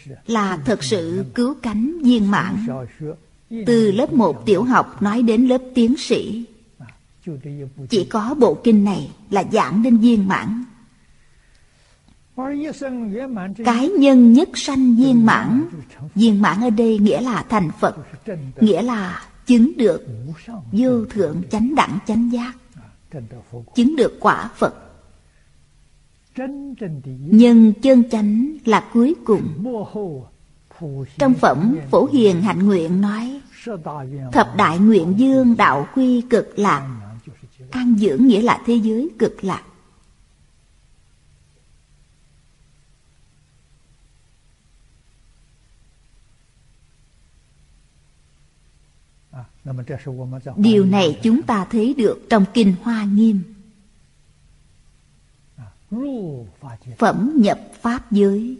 là thật sự cứu cánh viên mãn. Từ lớp 1 tiểu học nói đến lớp tiến sĩ, chỉ có bộ kinh này là giảng đến viên mãn. Cái nhân nhất sanh viên mãn. Viên mãn ở đây nghĩa là thành Phật, nghĩa là chứng được vô thượng chánh đẳng chánh giác, chứng được quả Phật. Nhân chân chánh là cuối cùng. Trong phẩm Phổ Hiền Hạnh Nguyện nói, thập đại nguyện dương đạo quy cực lạc. An dưỡng nghĩa là thế giới cực lạc. Điều này chúng ta thấy được trong Kinh Hoa Nghiêm. Phẩm nhập Pháp giới.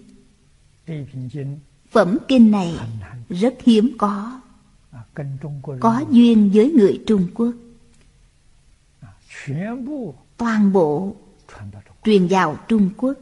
Phẩm kinh này rất hiếm có duyên với người Trung Quốc. Toàn bộ truyền vào Trung Quốc.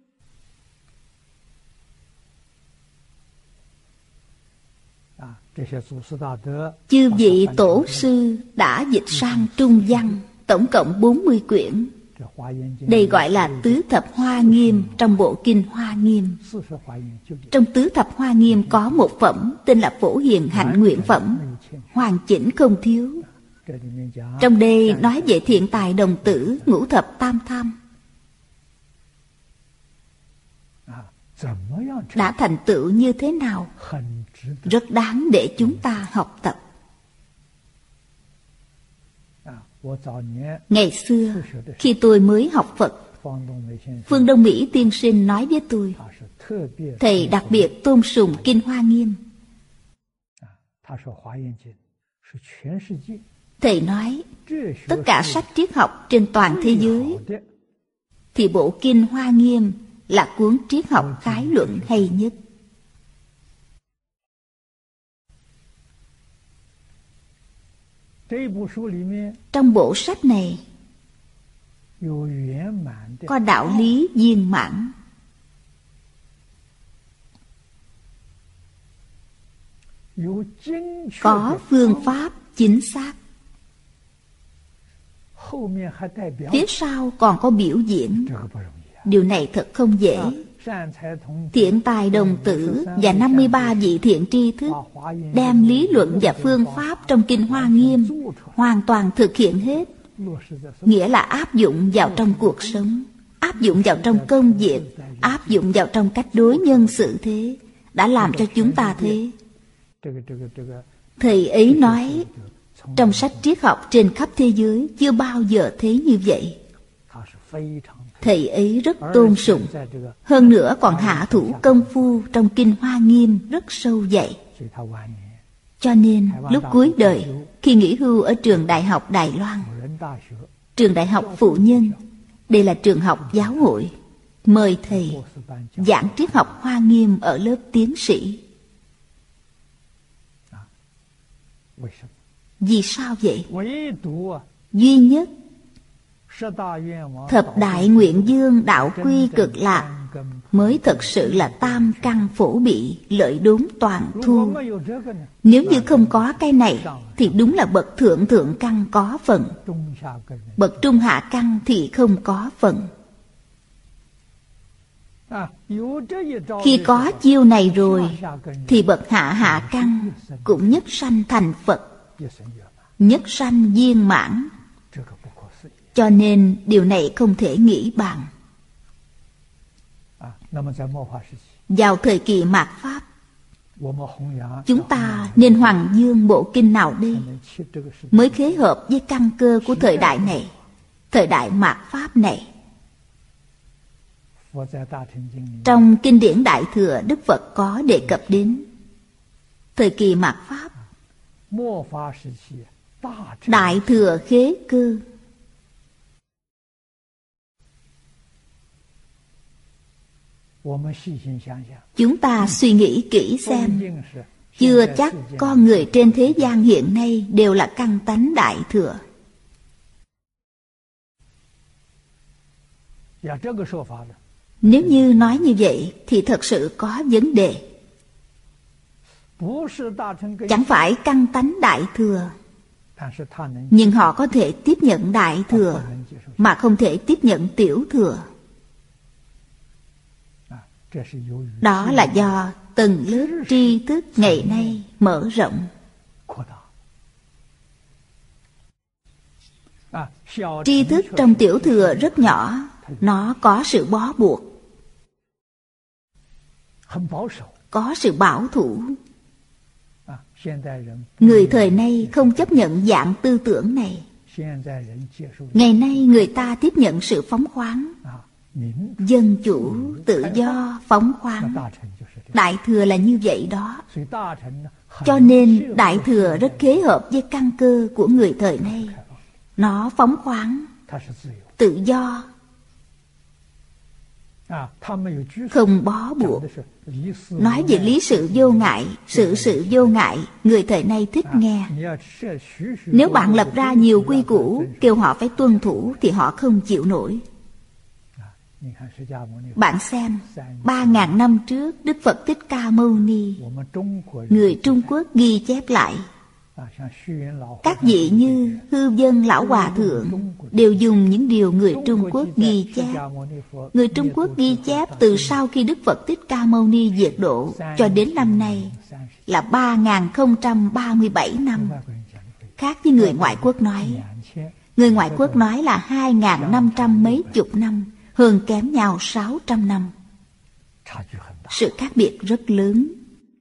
Chư vị tổ sư đã dịch sang Trung văn, tổng cộng 40 quyển. Đây gọi là Tứ Thập Hoa Nghiêm trong bộ Kinh Hoa Nghiêm. Trong Tứ Thập Hoa Nghiêm có một phẩm tên là Phổ Hiền Hạnh Nguyện Phẩm, hoàn chỉnh không thiếu. Trong đây nói về thiện tài đồng tử, ngũ thập tam tham đã thành tựu như thế nào, rất đáng để chúng ta học tập. Ngày xưa, khi tôi mới học Phật, Phương Đông Mỹ tiên sinh nói với tôi, thầy đặc biệt tôn sùng Kinh Hoa Nghiêm. Thầy nói, tất cả sách triết học trên toàn thế giới thì bộ Kinh Hoa Nghiêm là cuốn triết học khái luận hay nhất. Trong bộ sách này có đạo lý viên mãn, có phương pháp chính xác, phía sau còn có biểu diễn. Điều này thật không dễ. Thiện tài đồng tử và 53 vị thiện tri thức đem lý luận và phương pháp trong Kinh Hoa Nghiêm hoàn toàn thực hiện hết, nghĩa là áp dụng vào trong cuộc sống, áp dụng vào trong công việc, áp dụng vào trong cách đối nhân xử thế, đã làm cho chúng ta thế. Thầy ấy nói, trong sách triết học trên khắp thế giới chưa bao giờ thấy như vậy. Thầy ấy rất tôn sùng, hơn nữa còn hạ thủ công phu trong Kinh Hoa Nghiêm rất sâu dày. Cho nên lúc cuối đời, khi nghỉ hưu ở trường Đại học Đài Loan, trường Đại học Phụ Nhân, đây là trường học giáo hội, mời thầy giảng triết học Hoa Nghiêm ở lớp tiến sĩ. Vì sao vậy? Duy nhất thập đại nguyện dương đạo quy cực lạc mới thật sự là tam căn phổ bị, lợi đốn toàn thu. Nếu như không có cái này thì đúng là bậc thượng thượng căn có phần, bậc trung hạ căn thì không có phần. Khi có chiêu này rồi thì bậc hạ hạ căn cũng nhất sanh thành Phật, nhất sanh viên mãn. Cho nên điều này không thể nghĩ bàn. Vào thời kỳ mạt Pháp, chúng ta nên hoàng dương bộ kinh nào đây mới khế hợp với căn cơ của thời đại này, thời đại mạt Pháp này? Trong kinh điển Đại Thừa, Đức Phật có đề cập đến thời kỳ mạt Pháp, Đại Thừa khế cơ. Chúng ta suy nghĩ kỹ xem, chưa chắc con người trên thế gian hiện nay đều là căn tánh Đại Thừa. Nếu như nói như vậy thì thật sự có vấn đề. chẳng phải căn tánh Đại Thừa, nhưng họ có thể tiếp nhận Đại Thừa mà không thể tiếp nhận Tiểu Thừa. Đó là do tầng lớp tri thức ngày nay mở rộng. Tri thức trong Tiểu Thừa rất nhỏ, nó có sự bó buộc, có sự bảo thủ. Người thời nay không chấp nhận dạng tư tưởng này. Ngày nay người ta tiếp nhận sự phóng khoáng, dân chủ, tự do, phóng khoáng. Đại Thừa là như vậy đó. Cho nên Đại Thừa rất kế hợp với căn cơ của người thời nay. Nó phóng khoáng, tự do, không bó buộc. Nói về lý sự vô ngại, sự vô ngại, người thời nay thích nghe. Nếu bạn lập ra nhiều quy củ, kêu họ phải tuân thủ thì họ không chịu nổi. Bạn xem, 3.000 năm trước Đức Phật Thích Ca Mâu Ni, người Trung Quốc ghi chép lại. Các vị như Hư Vân Lão Hòa Thượng đều dùng những điều người Trung Quốc ghi chép. Người Trung Quốc ghi chép từ sau khi Đức Phật Thích Ca Mâu Ni diệt độ cho đến năm nay là 3037 năm. Khác với người ngoại quốc nói. Người ngoại quốc nói là 2.500 mấy chục năm, hơn kém nhau 600 năm. Sự khác biệt rất lớn.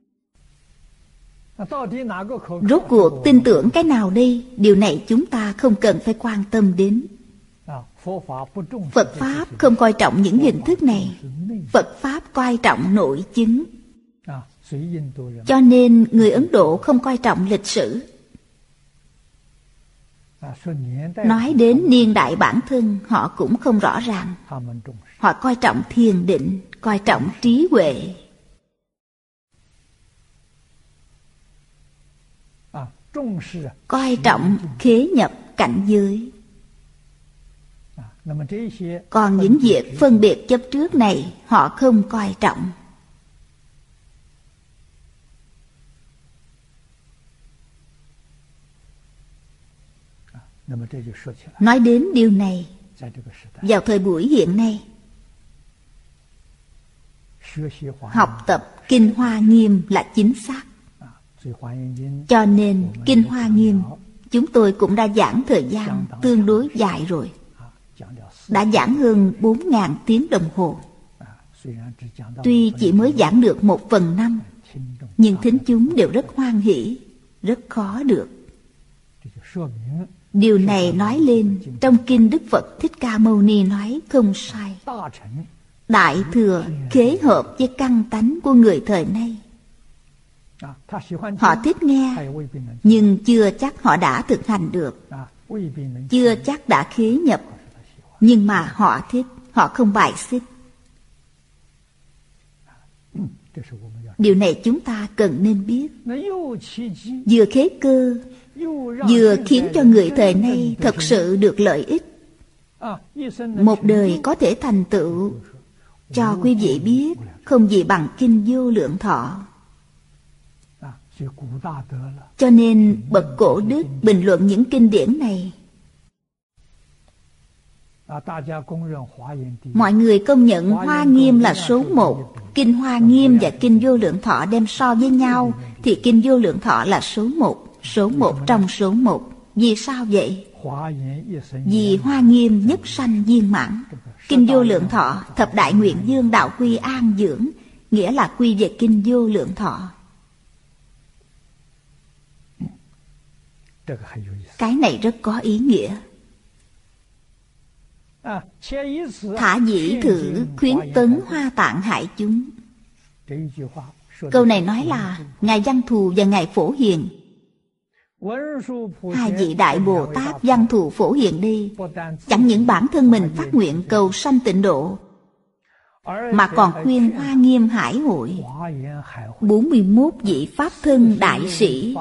Rốt cuộc tin tưởng cái nào đây? Điều này chúng ta không cần phải quan tâm đến. Phật Pháp không coi trọng những hình thức này. Phật Pháp coi trọng nội chứng. Cho nên người Ấn Độ không coi trọng lịch sử. Nói đến niên đại bản thân, họ cũng không rõ ràng. Họ coi trọng thiền định, coi trọng trí huệ. Coi trọng khế nhập cảnh giới. Còn những việc phân biệt chấp trước này họ không coi trọng. Nói đến điều này, vào thời buổi hiện nay, học tập Kinh Hoa Nghiêm là chính xác. Cho nên Kinh Hoa Nghiêm chúng tôi cũng đã giảng thời gian tương đối dài rồi. Đã giảng hơn 4.000 tiếng đồng hồ. Tuy chỉ mới giảng được 1/5, nhưng thính chúng đều rất hoan hỷ, rất khó được. Điều này nói lên trong kinh Đức Phật Thích Ca Mâu Ni nói không sai. Đại Thừa khế hợp với căn tánh của người thời nay. Họ thích nghe, nhưng chưa chắc họ đã thực hành được, chưa chắc đã khế nhập. Nhưng mà họ thích, họ không bài xích. Điều này chúng ta cần nên biết. Vừa khế cơ, vừa khiến cho người thời nay thật sự được lợi ích. Một đời có thể thành tựu. Cho quý vị biết, không gì bằng kinh Vô Lượng Thọ. Cho nên bậc cổ đức bình luận những kinh điển này. Mọi người công nhận Hoa Nghiêm là số 1. Kinh Hoa Nghiêm và kinh Vô Lượng Thọ đem so với nhau thì kinh Vô Lượng Thọ là số 1. Số 1 trong số 1. Vì sao vậy? Vì Hoa Nghiêm nhất sanh viên mãn. Kinh Vô Lượng Thọ thập đại nguyện dương đạo quy an dưỡng, nghĩa là quy về kinh Vô Lượng Thọ. Cái này rất có ý nghĩa. Thả dĩ thử khuyến tấn Hoa Tạng hại chúng. Câu này nói là Ngài Văn Thù và Ngài Phổ Hiền, hai vị Đại Bồ Tát Văn Thù Phổ Hiền đi, chẳng những bản thân mình phát nguyện cầu sanh tịnh độ, mà còn khuyên Hoa Nghiêm Hải hội 41 vị Pháp thân đại sĩ.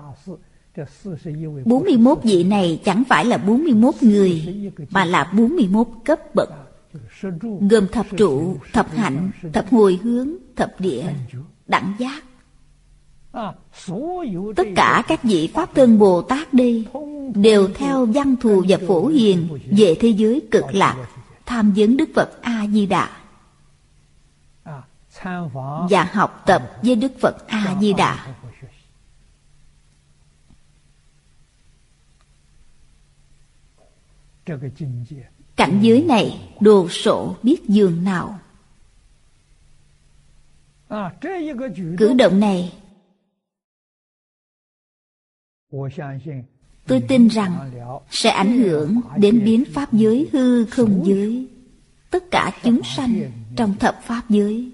41 vị này chẳng phải là 41 người, mà là 41 cấp bậc, gồm thập trụ, thập hạnh, thập hồi hướng, thập địa, đẳng giác. Tất cả các vị Pháp Thân Bồ Tát đây đều theo Văn Thù và Phổ Hiền về thế giới cực lạc, tham vấn Đức Phật A-di-đà và học tập với Đức Phật A-di-đà. Cảnh giới này đồ sộ biết dường nào. Cử động này tôi tin rằng sẽ ảnh hưởng đến biến pháp giới hư không giới, tất cả chúng sanh trong thập pháp giới.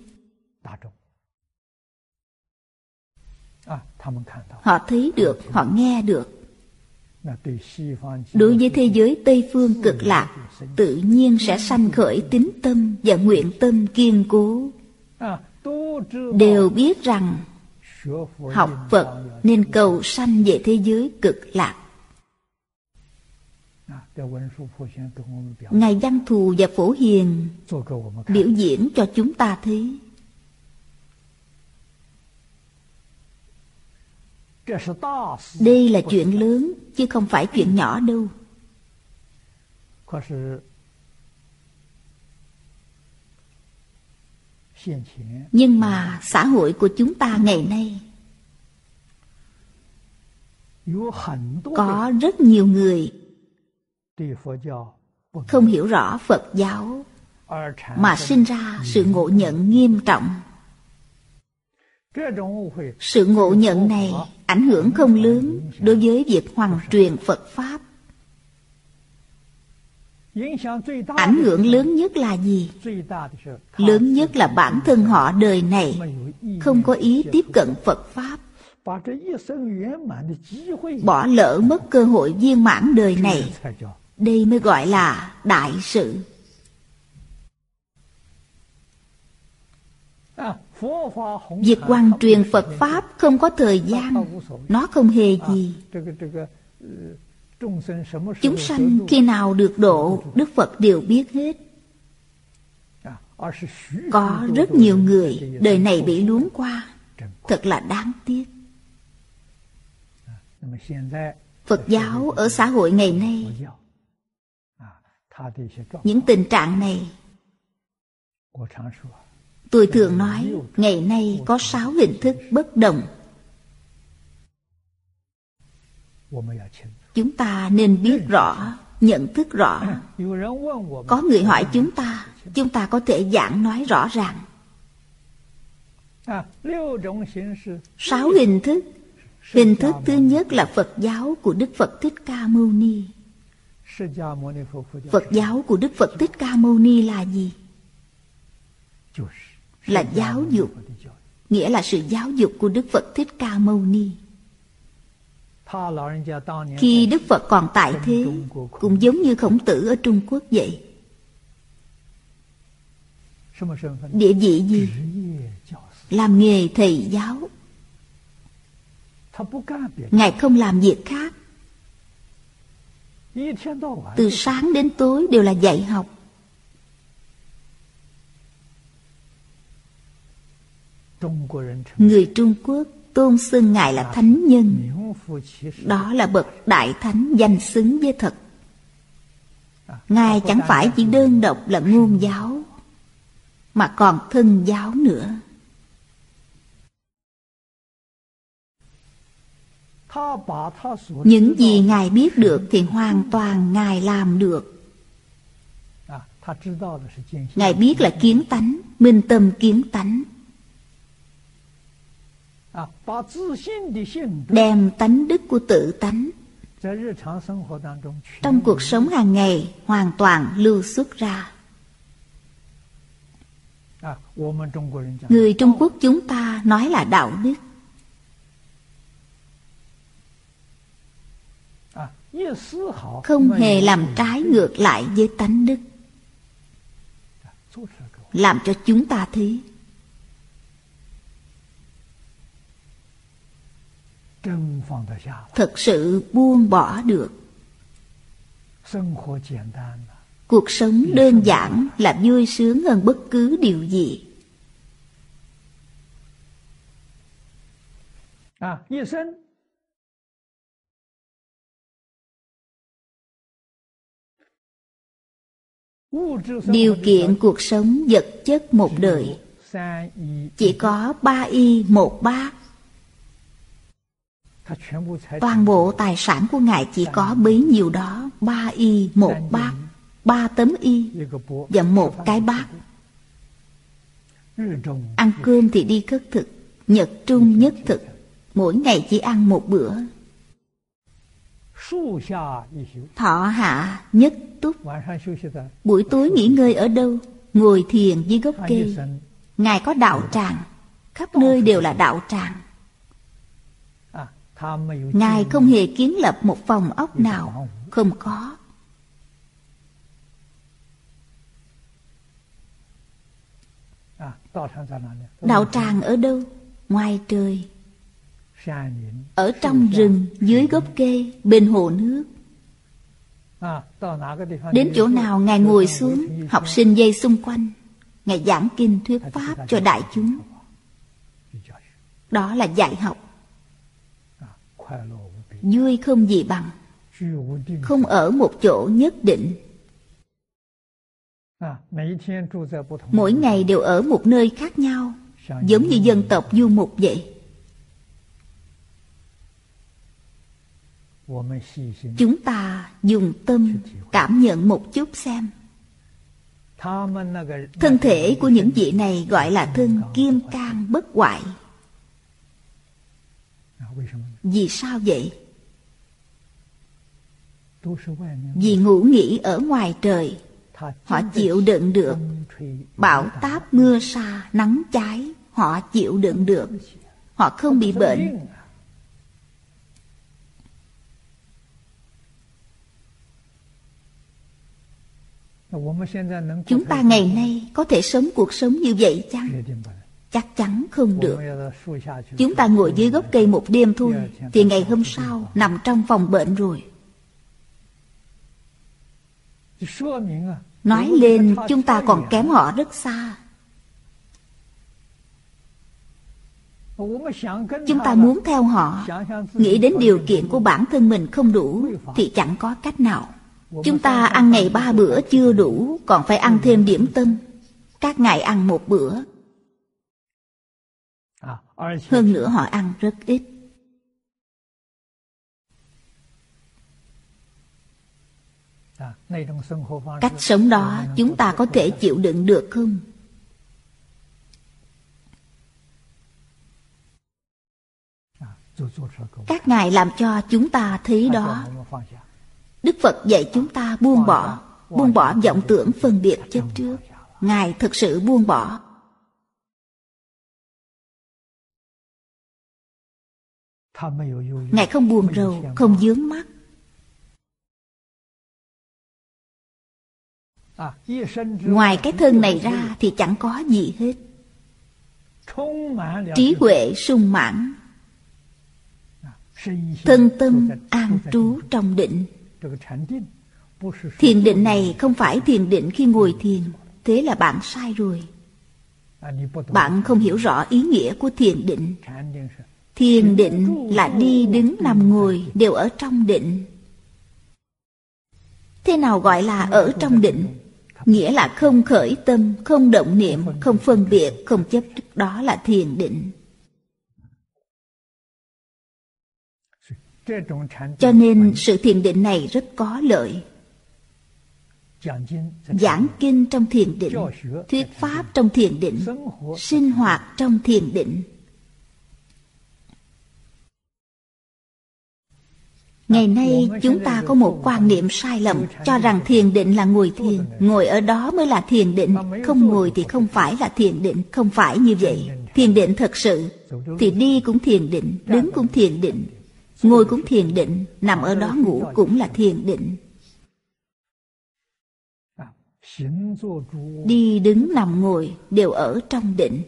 Họ thấy được, họ nghe được. Đối với thế giới Tây Phương cực lạc, tự nhiên sẽ sanh khởi tín tâm và nguyện tâm kiên cố. Đều biết rằng học Phật nên cầu sanh về thế giới cực lạc. Ngài Văn Thù và Phổ Hiền biểu diễn cho chúng ta thấy. Đây là chuyện lớn, chứ không phải chuyện nhỏ đâu. Nhưng mà xã hội của chúng ta ngày nay có rất nhiều người không hiểu rõ Phật giáo mà sinh ra sự ngộ nhận nghiêm trọng. Sự ngộ nhận này ảnh hưởng không lớn đối với việc hoằng truyền Phật Pháp. Ảnh hưởng lớn nhất là gì? Lớn nhất là bản thân họ đời này không có ý tiếp cận Phật Pháp, bỏ lỡ mất cơ hội viên mãn đời này. Đây mới gọi là đại sự. Việc hoằng truyền Phật Pháp không có thời gian, nó không hề gì. Chúng sanh khi nào được độ, Đức Phật đều biết hết. Có rất nhiều người đời này bị luống qua, thật là đáng tiếc. Phật giáo ở xã hội ngày nay, những tình trạng này, tôi thường nói, ngày nay có 6 hình thức bất đồng. Chúng ta nên biết rõ, nhận thức rõ. Có người hỏi chúng ta có thể giảng nói rõ ràng. 6 hình thức. Hình thức thứ nhất là Phật giáo của Đức Phật Thích Ca Mâu Ni. Phật giáo của Đức Phật Thích Ca Mâu Ni là gì? Là giáo dục, nghĩa là sự giáo dục của Đức Phật Thích Ca Mâu Ni. Khi Đức Phật còn tại thế, cũng giống như Khổng Tử ở Trung Quốc vậy. Địa vị gì? Làm nghề thầy giáo. Ngài không làm việc khác. Từ sáng đến tối đều là dạy học. Người Trung Quốc tôn xưng Ngài là thánh nhân. Đó là bậc đại thánh danh xứng với thật. Ngài chẳng phải chỉ đơn độc là ngôn giáo, mà còn thân giáo nữa. Những gì Ngài biết được thì hoàn toàn Ngài làm được. Ngài biết là kiến tánh, minh tâm kiến tánh. Đem tánh đức của tự tánh trong cuộc sống hàng ngày hoàn toàn lưu xuất ra. Người Trung Quốc chúng ta nói là đạo đức. Không hề làm trái ngược lại với tánh đức. Làm cho chúng ta thấy thật sự buông bỏ được. Cuộc sống đơn giản là vui sướng hơn bất cứ điều gì. Điều kiện cuộc sống vật chất một đời chỉ có 3 y 1 bát. Toàn bộ tài sản của Ngài chỉ có bấy nhiêu đó, 3 y 1 bát, 3 tấm y và 1 cái bát. Ăn cơm thì đi khất thực, nhật trung nhất thực, mỗi ngày chỉ ăn 1 bữa. Thọ hạ nhất túc. Buổi tối nghỉ ngơi ở đâu? Ngồi thiền dưới gốc cây. Ngài có đạo tràng, khắp nơi đều là đạo tràng. Ngài không hề kiến lập một phòng ốc nào, không có. Đạo tràng ở đâu? Ngoài trời, ở trong rừng, dưới gốc cây, bên hồ nước. Đến chỗ nào Ngài ngồi xuống, học sinh dây xung quanh, Ngài giảng kinh thuyết pháp cho đại chúng. Đó là dạy học. Vui không gì bằng. Không ở một chỗ nhất định. Mỗi ngày đều ở một nơi khác nhau, giống như dân tộc du mục vậy. Chúng ta dùng tâm cảm nhận một chút xem. Thân thể của những vị này gọi là thân kim cang bất hoại. Vì sao vậy? Vì ngủ nghỉ ở ngoài trời. Họ chịu đựng được bão táp, mưa sa, nắng cháy. Họ chịu đựng được. Họ không bị bệnh. Chúng ta ngày nay có thể sống cuộc sống như vậy chăng? Chắc chắn không được. Chúng ta ngồi dưới gốc cây một đêm thôi, thì ngày hôm sau nằm trong phòng bệnh rồi. Nói lên chúng ta còn kém họ rất xa. Chúng ta muốn theo họ, nghĩ đến điều kiện của bản thân mình không đủ thì chẳng có cách nào. Chúng ta ăn ngày 3 bữa chưa đủ, còn phải ăn thêm điểm tâm. Các ngài ăn 1 bữa. Hơn nữa họ ăn rất ít. Cách sống đó chúng ta có thể chịu đựng được không? Các ngài làm cho chúng ta thấy đó. Đức Phật dạy chúng ta buông bỏ vọng tưởng phân biệt chấp trước. Ngài thực sự buông bỏ. Ngài không buồn rầu, không vướng mắc. Ngoài cái thân này ra thì chẳng có gì hết. Trí huệ sung mãn, thân tâm an trú trong định. Thiền định này không phải thiền định khi ngồi thiền. Thế là bạn sai rồi. Bạn không hiểu rõ ý nghĩa của thiền định. Thiền định là đi đứng nằm ngồi đều ở trong định. Thế nào gọi là ở trong định? Nghĩa là không khởi tâm, không động niệm, không phân biệt, không chấp. Đó là thiền định. Cho nên sự thiền định này rất có lợi. Giảng kinh trong thiền định, thuyết pháp trong thiền định, sinh hoạt trong thiền định. Ngày nay chúng ta có một quan niệm sai lầm, cho rằng thiền định là ngồi thiền, ngồi ở đó mới là thiền định, không ngồi thì không phải là thiền định. Không phải như vậy. Thiền định thật sự thì đi cũng thiền định, đứng cũng thiền định, ngồi cũng thiền định, nằm ở đó ngủ cũng là thiền định. Đi đứng nằm ngồi đều ở trong định.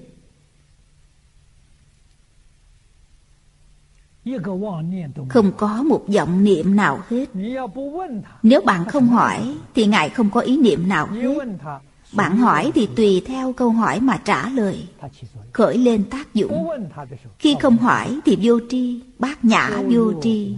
Không có một vọng niệm nào hết. Nếu bạn không hỏi thì Ngài không có ý niệm nào hết. Bạn hỏi thì tùy theo câu hỏi mà trả lời, khởi lên tác dụng. Khi không hỏi thì vô tri, bát nhã vô tri.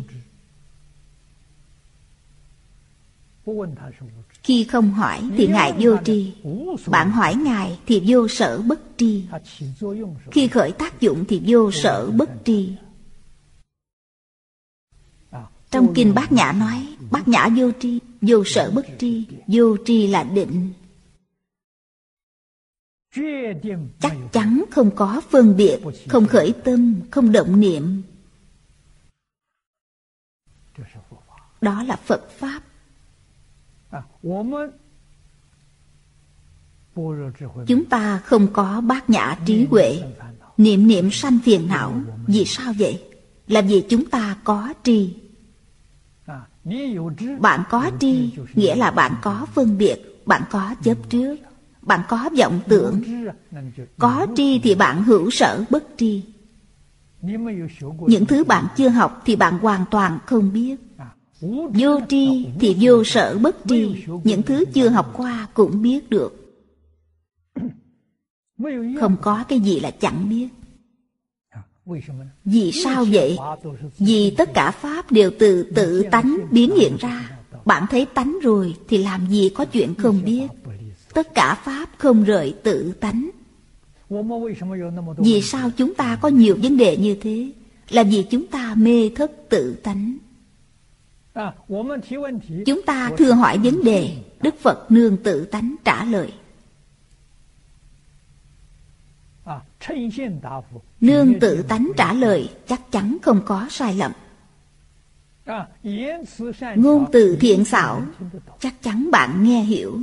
Khi không hỏi thì Ngài vô tri. Bạn hỏi Ngài thì vô sở bất tri. Khi khởi tác dụng thì vô sở bất tri. Trong kinh Bát Nhã nói, Bát Nhã vô tri, vô sở bất tri. Vô tri là định. Chắc chắn không có phân biệt, không khởi tâm, không động niệm. Đó là Phật Pháp. Chúng ta không có bát nhã trí huệ, niệm niệm sanh phiền não. Vì sao vậy? Là vì chúng ta có tri. Bạn có tri nghĩa là bạn có phân biệt, bạn có chấp trước, bạn có vọng tưởng. Có tri thì bạn hữu sở bất tri. Những thứ bạn chưa học thì bạn hoàn toàn không biết. Vô tri thì vô sở bất tri. Những thứ chưa học qua cũng biết được. Không có cái gì là chẳng biết. Vì sao vậy? Vì tất cả Pháp đều từ tự tánh biến hiện ra. Bạn thấy tánh rồi thì làm gì có chuyện không biết. Tất cả Pháp không rời tự tánh. Vì sao chúng ta có nhiều vấn đề như thế? Là vì chúng ta mê thất tự tánh. Chúng ta thưa hỏi vấn đề, Đức Phật nương tự tánh trả lời. Nương tự tánh trả lời chắc chắn không có sai lầm. Ngôn từ thiện xảo, chắc chắn bạn nghe hiểu.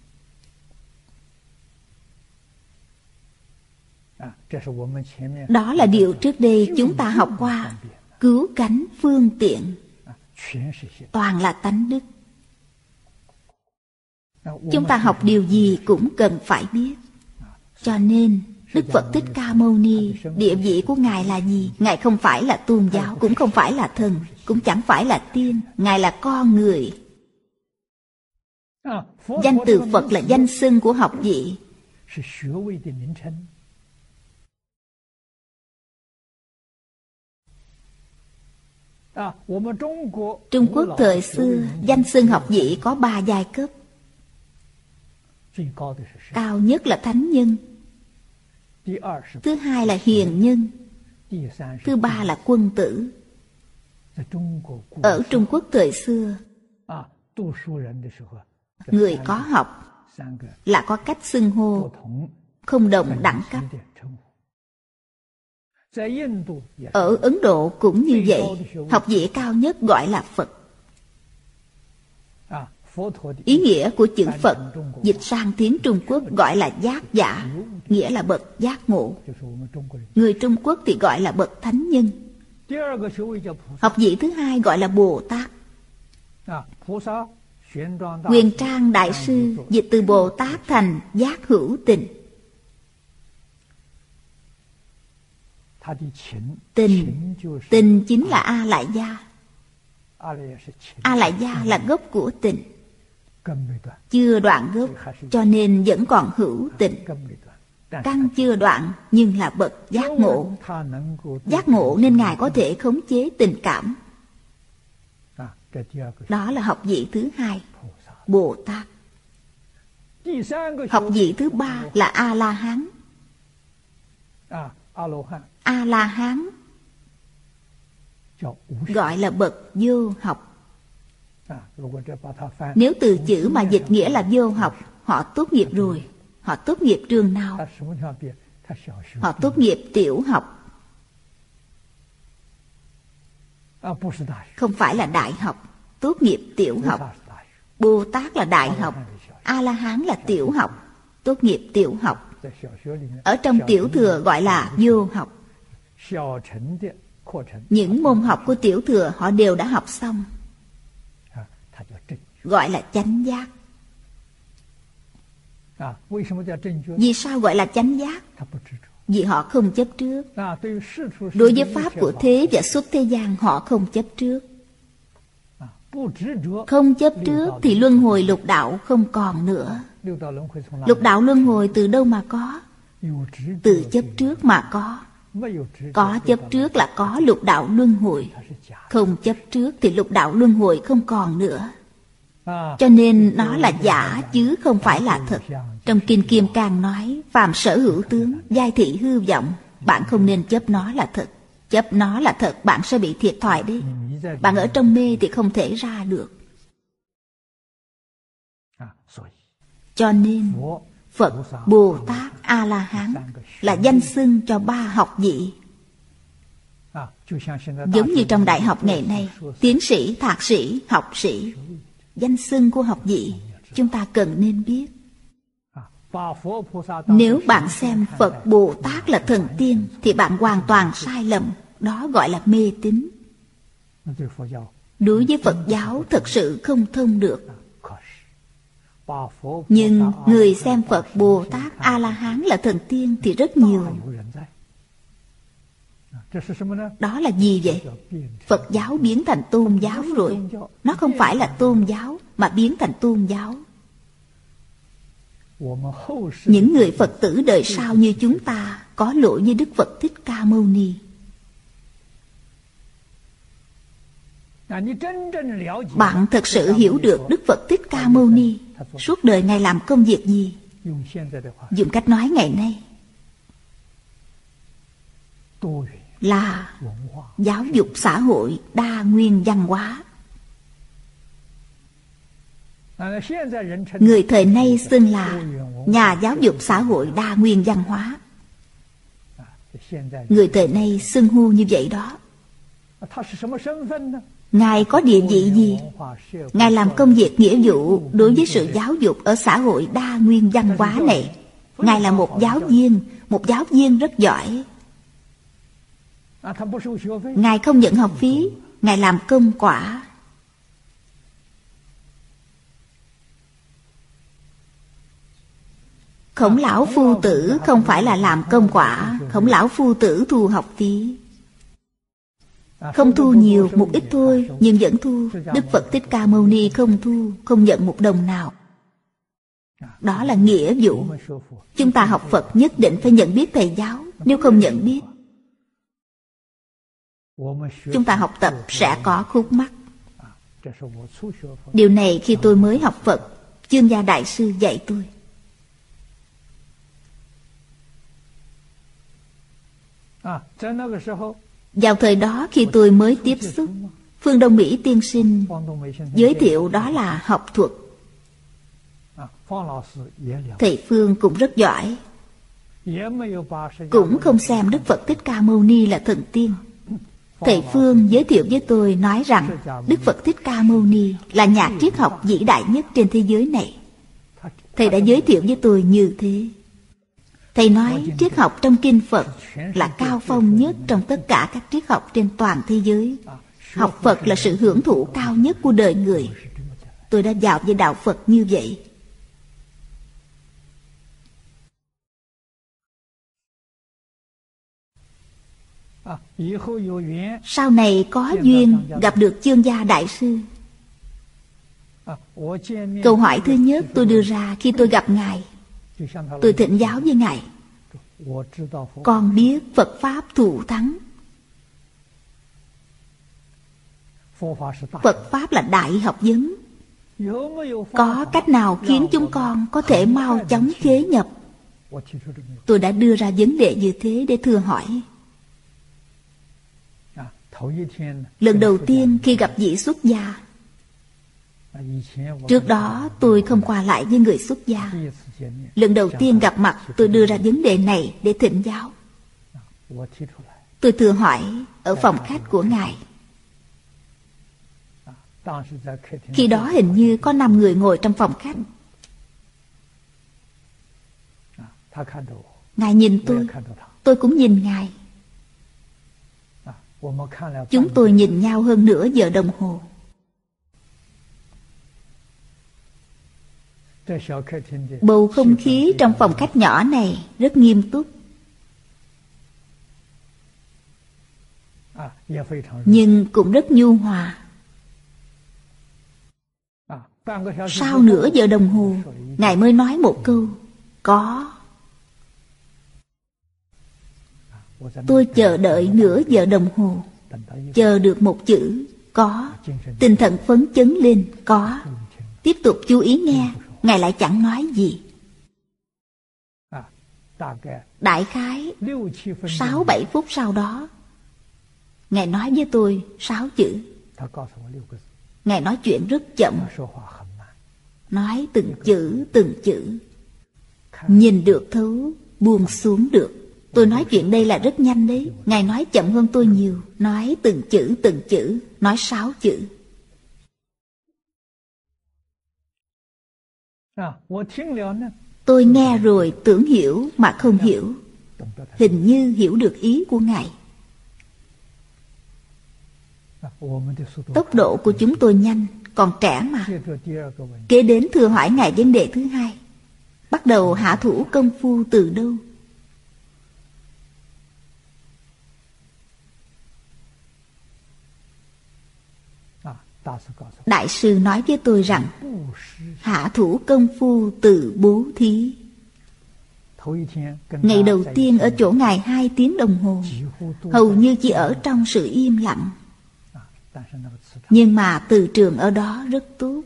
Đó là điều trước đây chúng ta học qua. Cứu cánh phương tiện, toàn là tánh đức. Chúng ta học điều gì cũng cần phải biết. Cho nên Đức Phật Thích Ca Mâu Ni, địa vị của Ngài là gì? Ngài không phải là tôn giáo, cũng không phải là thần, cũng chẳng phải là tiên. Ngài là con người. Danh từ Phật là danh xưng của học vị. Trung Quốc thời xưa, danh xưng học vị có 3 giai cấp. Cao nhất là thánh nhân, thứ hai là hiền nhân, thứ ba là quân tử. Ở Trung Quốc thời xưa, người có học là có cách xưng hô, không đồng đẳng cấp. Ở Ấn Độ cũng như vậy, học vị cao nhất gọi là Phật. Ý nghĩa của chữ Phật dịch sang tiếng Trung Quốc gọi là giác giả, nghĩa là bậc giác ngộ. Người Trung Quốc thì gọi là bậc thánh nhân. Học vị thứ hai gọi là Bồ Tát. Huyền Trang Đại Sư dịch từ Bồ Tát thành giác hữu tình. Tình chính là A Lại Gia. A Lại Gia là gốc của tình, chưa đoạn gốc, cho nên vẫn còn hữu tình. Căn chưa đoạn nhưng là bậc giác ngộ. Giác ngộ nên Ngài có thể khống chế tình cảm. Đó là học vị thứ hai, Bồ Tát. Học vị thứ ba là A-la-hán. A-la-hán gọi là bậc vô học. Nếu từ chữ mà dịch nghĩa là vô học, họ tốt nghiệp rồi. Họ tốt nghiệp trường nào? Họ tốt nghiệp tiểu học, không phải là đại học. Tốt nghiệp tiểu học. Bồ Tát là đại học, A-la-hán là tiểu học, tốt nghiệp tiểu học. Ở trong tiểu thừa gọi là vô học. Những môn học của tiểu thừa họ đều đã học xong, gọi là chánh giác. Vì sao gọi là chánh giác? Vì họ không chấp trước. Đối với pháp của thế và xuất thế gian họ không chấp trước. Không chấp trước thì luân hồi lục đạo không còn nữa. Lục đạo luân hồi từ đâu mà có? Từ chấp trước mà có. Có chấp trước là có lục đạo luân hồi. Không chấp trước thì lục đạo luân hồi không còn nữa. Cho nên nó là giả chứ không phải là thật. Trong Kinh Kim Cang nói, phàm sở hữu tướng, giai thị hư vọng. Bạn không nên chấp nó là thật. Chấp nó là thật, bạn sẽ bị thiệt thòi đấy. Bạn ở trong mê thì không thể ra được. Cho nên Phật, Bồ Tát, A-la-hán là danh xưng cho ba học vị. Giống như trong đại học ngày nay, tiến sĩ, thạc sĩ, học sĩ, danh xưng của học vị chúng ta cần nên biết. Nếu bạn xem Phật, Bồ Tát là thần tiên thì bạn hoàn toàn sai lầm. Đó gọi là mê tín. Đối với Phật giáo thật sự không thông được. Nhưng người xem Phật, Bồ Tát, A-la-hán là thần tiên thì rất nhiều. Đó là gì vậy? Phật giáo biến thành tôn giáo rồi. Nó không phải là tôn giáo mà biến thành tôn giáo. Những người Phật tử đời sau như chúng ta có lỗi với Đức Phật Thích Ca Mâu Ni. Bạn thật sự hiểu được Đức Phật Thích Ca Mâu Ni suốt đời Ngài làm công việc gì? Dùng cách nói ngày nay là giáo dục xã hội đa nguyên văn hóa. Người thời nay xưng là nhà giáo dục xã hội đa nguyên văn hóa. Người thời nay xưng hô như vậy đó. Ngài có địa vị gì? Ngài làm công việc nghĩa vụ đối với sự giáo dục ở xã hội đa nguyên văn hóa này. Ngài là một giáo viên rất giỏi. Ngài không nhận học phí, Ngài làm công quả. Khổng lão phu tử không phải là làm công quả. Khổng lão phu tử thu học phí. Không thu nhiều, một ít thôi, nhưng vẫn thu. Đức Phật Thích Ca Mâu Ni không thu, không nhận một đồng nào. Đó là nghĩa vụ. Chúng ta học Phật nhất định phải nhận biết thầy giáo. Nếu không nhận biết, chúng ta học tập sẽ có khúc mắc. Điều này khi tôi mới học Phật, Chương Gia Đại Sư dạy tôi. Vào thời đó khi tôi mới tiếp xúc, Phương Đông Mỹ tiên sinh giới thiệu đó là học thuật. Thầy Phương cũng rất giỏi, cũng không xem Đức Phật Thích Ca Mâu Ni là thần tiên. Thầy Phương giới thiệu với tôi nói rằng Đức Phật Thích Ca Mâu Ni là nhà triết học vĩ đại nhất trên thế giới này. Thầy đã giới thiệu với tôi như thế. Thầy nói triết học trong kinh Phật là cao phong nhất trong tất cả các triết học trên toàn thế giới. Học Phật là sự hưởng thụ cao nhất của đời người. Tôi đã vào với đạo Phật như vậy. Sau này có duyên gặp được Chương Gia Đại Sư. Câu hỏi thứ nhất tôi đưa ra khi tôi gặp Ngài. Tôi thỉnh giáo với Ngài. Con biết Phật Pháp thù thắng. Phật Pháp là đại học vấn. Có cách nào khiến chúng con có thể mau chóng khế nhập? Tôi đã đưa ra vấn đề như thế để thưa hỏi. Lần đầu tiên khi gặp vị xuất gia, trước đó tôi không qua lại với người xuất gia. Lần đầu tiên gặp mặt tôi đưa ra vấn đề này để thỉnh giáo. Tôi thưa hỏi ở phòng khách của Ngài. Khi đó hình như có 5 người ngồi trong phòng khách. Ngài nhìn tôi cũng nhìn Ngài. Chúng tôi nhìn nhau hơn nửa giờ đồng hồ. Bầu không khí trong phòng khách nhỏ này rất nghiêm túc, nhưng cũng rất nhu hòa. Sau nửa giờ đồng hồ, Ngài mới nói một câu, có. Tôi chờ đợi nửa giờ đồng hồ, chờ được một chữ có. Tinh thần phấn chấn lên, có. Tiếp tục chú ý nghe, Ngài lại chẳng nói gì. Đại khái 6-7 phút sau đó, Ngài nói với tôi 6 chữ. Ngài nói chuyện rất chậm, nói từng chữ từng chữ, nhìn được thấu, buông xuống được. Tôi nói chuyện đây là rất nhanh đấy. Ngài nói chậm hơn tôi nhiều, nói từng chữ, nói 6 chữ. Tôi nghe rồi tưởng hiểu mà không hiểu, hình như hiểu được ý của Ngài. Tốc độ của chúng tôi nhanh, còn trẻ mà. Kế đến thưa hỏi Ngài vấn đề thứ hai. Bắt đầu hạ thủ công phu từ đâu? Đại sư nói với tôi rằng hạ thủ công phu từ bố thí. Ngày đầu tiên ở chỗ Ngài 2 tiếng đồng hồ, hầu như chỉ ở trong sự im lặng. Nhưng mà từ trường ở đó rất tốt.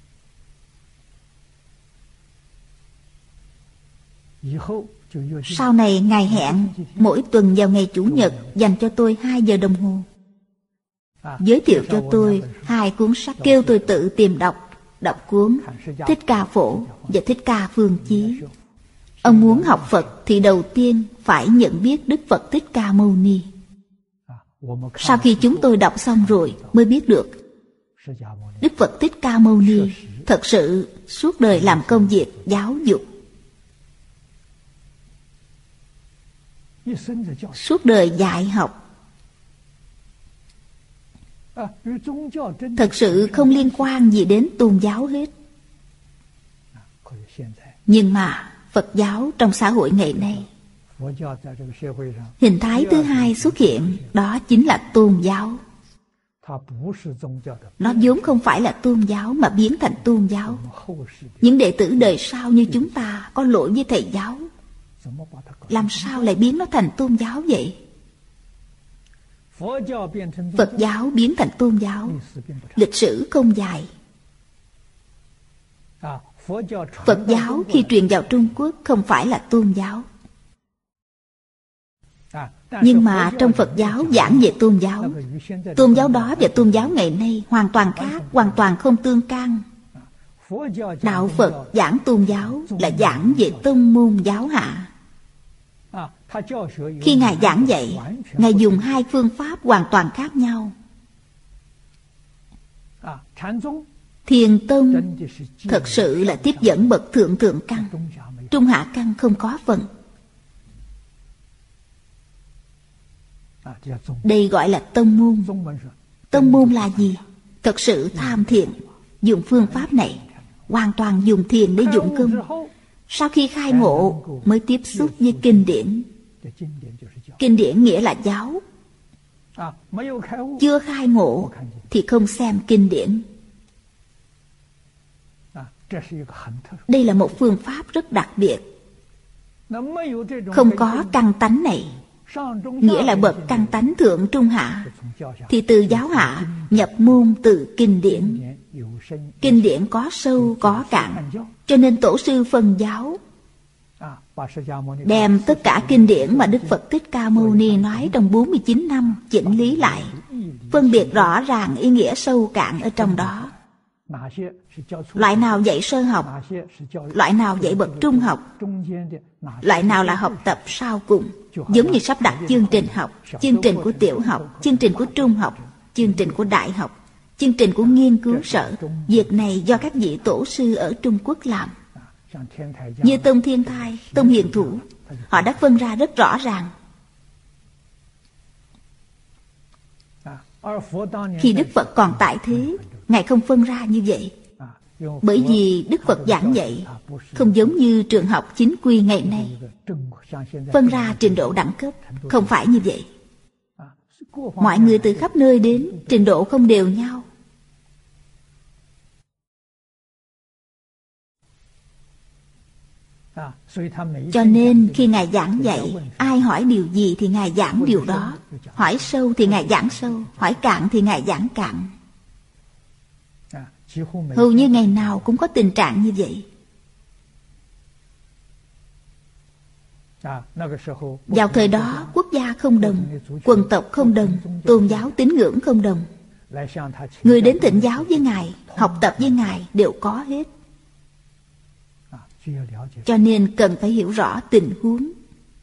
Sau này Ngài hẹn mỗi tuần vào ngày Chủ nhật dành cho tôi 2 giờ đồng hồ, giới thiệu cho tôi 2 cuốn sách, kêu tôi tự tìm đọc cuốn Thích Ca Phổ và Thích Ca Phương Chí. Ông muốn học Phật thì đầu tiên phải nhận biết Đức Phật Thích Ca Mâu Ni. Sau khi chúng tôi đọc xong rồi mới biết được Đức Phật Thích Ca Mâu Ni thật sự suốt đời làm công việc giáo dục, suốt đời dạy học, thật sự không liên quan gì đến tôn giáo hết. Nhưng mà Phật giáo trong xã hội ngày nay, hình thái thứ hai xuất hiện, đó chính là tôn giáo. Nó vốn không phải là tôn giáo mà biến thành tôn giáo. Những đệ tử đời sau như chúng ta có lỗi với thầy giáo, làm sao lại biến nó thành tôn giáo vậy? Phật giáo biến thành tôn giáo, lịch sử không dài. Phật giáo khi truyền vào Trung Quốc không phải là tôn giáo. Nhưng mà trong Phật giáo giảng về tôn giáo, tôn giáo đó và tôn giáo ngày nay hoàn toàn khác, hoàn toàn không tương can. Đạo Phật giảng tôn giáo là giảng về tông môn giáo hạ. Khi Ngài giảng dạy, Ngài dùng 2 phương pháp hoàn toàn khác nhau. Thiền tông thật sự là tiếp dẫn bậc thượng thượng căn, trung hạ căn không có phần. Đây gọi là tông môn. Tông môn là gì? Thật sự tham thiền, dùng phương pháp này, hoàn toàn dùng thiền để dụng công. Sau khi khai ngộ mới tiếp xúc với kinh điển. Kinh điển nghĩa là giáo. Chưa khai ngộ thì không xem kinh điển. Đây là một phương pháp rất đặc biệt. Không có căn tánh này, nghĩa là bậc căn tánh thượng trung hạ, thì từ giáo hạ nhập môn từ kinh điển. Kinh điển có sâu có cạn, cho nên tổ sư phân giáo, đem tất cả kinh điển mà Đức Phật Thích Ca Mâu Ni nói trong 49 năm chỉnh lý lại, phân biệt rõ ràng ý nghĩa sâu cạn ở trong đó. Loại nào dạy sơ học, loại nào dạy bậc trung học, loại nào là học tập sau cùng, giống như sắp đặt chương trình học, chương trình của tiểu học, chương trình của trung học, chương trình của đại học, chương trình của nghiên cứu sở. Việc này do các vị tổ sư ở Trung Quốc làm. Như Tông Thiên Thai, Tông Hiền Thủ, họ đã phân ra rất rõ ràng. Khi Đức Phật còn tại thế, Ngài không phân ra như vậy. Bởi vì Đức Phật giảng dạy không giống như trường học chính quy ngày nay, phân ra trình độ đẳng cấp. Không phải như vậy. Mọi người từ khắp nơi đến, trình độ không đều nhau. Cho nên khi Ngài giảng dạy, ai hỏi điều gì thì Ngài giảng điều đó. Hỏi sâu thì Ngài giảng sâu, hỏi cạn thì Ngài giảng cạn. Hầu như ngày nào cũng có tình trạng như vậy. Vào thời đó, quốc gia không đồng, quần tộc không đồng, tôn giáo tín ngưỡng không đồng. Người đến thỉnh giáo với Ngài, học tập với Ngài đều có hết. Cho nên cần phải hiểu rõ tình huống.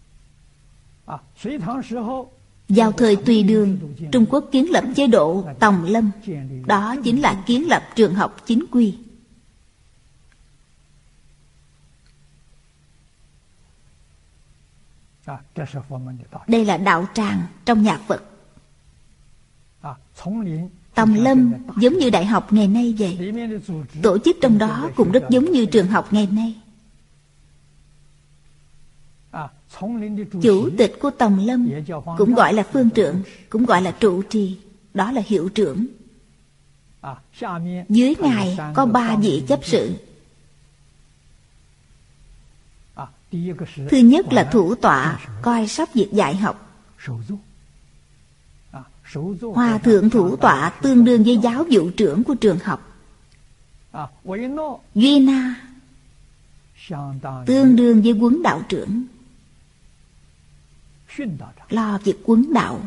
Vào thời Tùy Đường, Trung Quốc kiến lập chế độ Tòng Lâm. Đó chính là kiến lập trường học chính quy. Đây là đạo tràng trong nhà Phật. Tòng Lâm giống như đại học ngày nay vậy. Tổ chức trong đó cũng rất giống như trường học ngày nay. Chủ tịch của Tòng Lâm cũng gọi là phương trượng, cũng gọi là trụ trì, đó là hiệu trưởng. Dưới Ngài có 3 vị chấp sự. Thứ nhất là thủ tọa, coi sóc việc dạy học. Hòa thượng thủ tọa tương đương với giáo vụ trưởng của trường học. Duy na tương đương với huấn đạo trưởng, lo việc huấn đạo.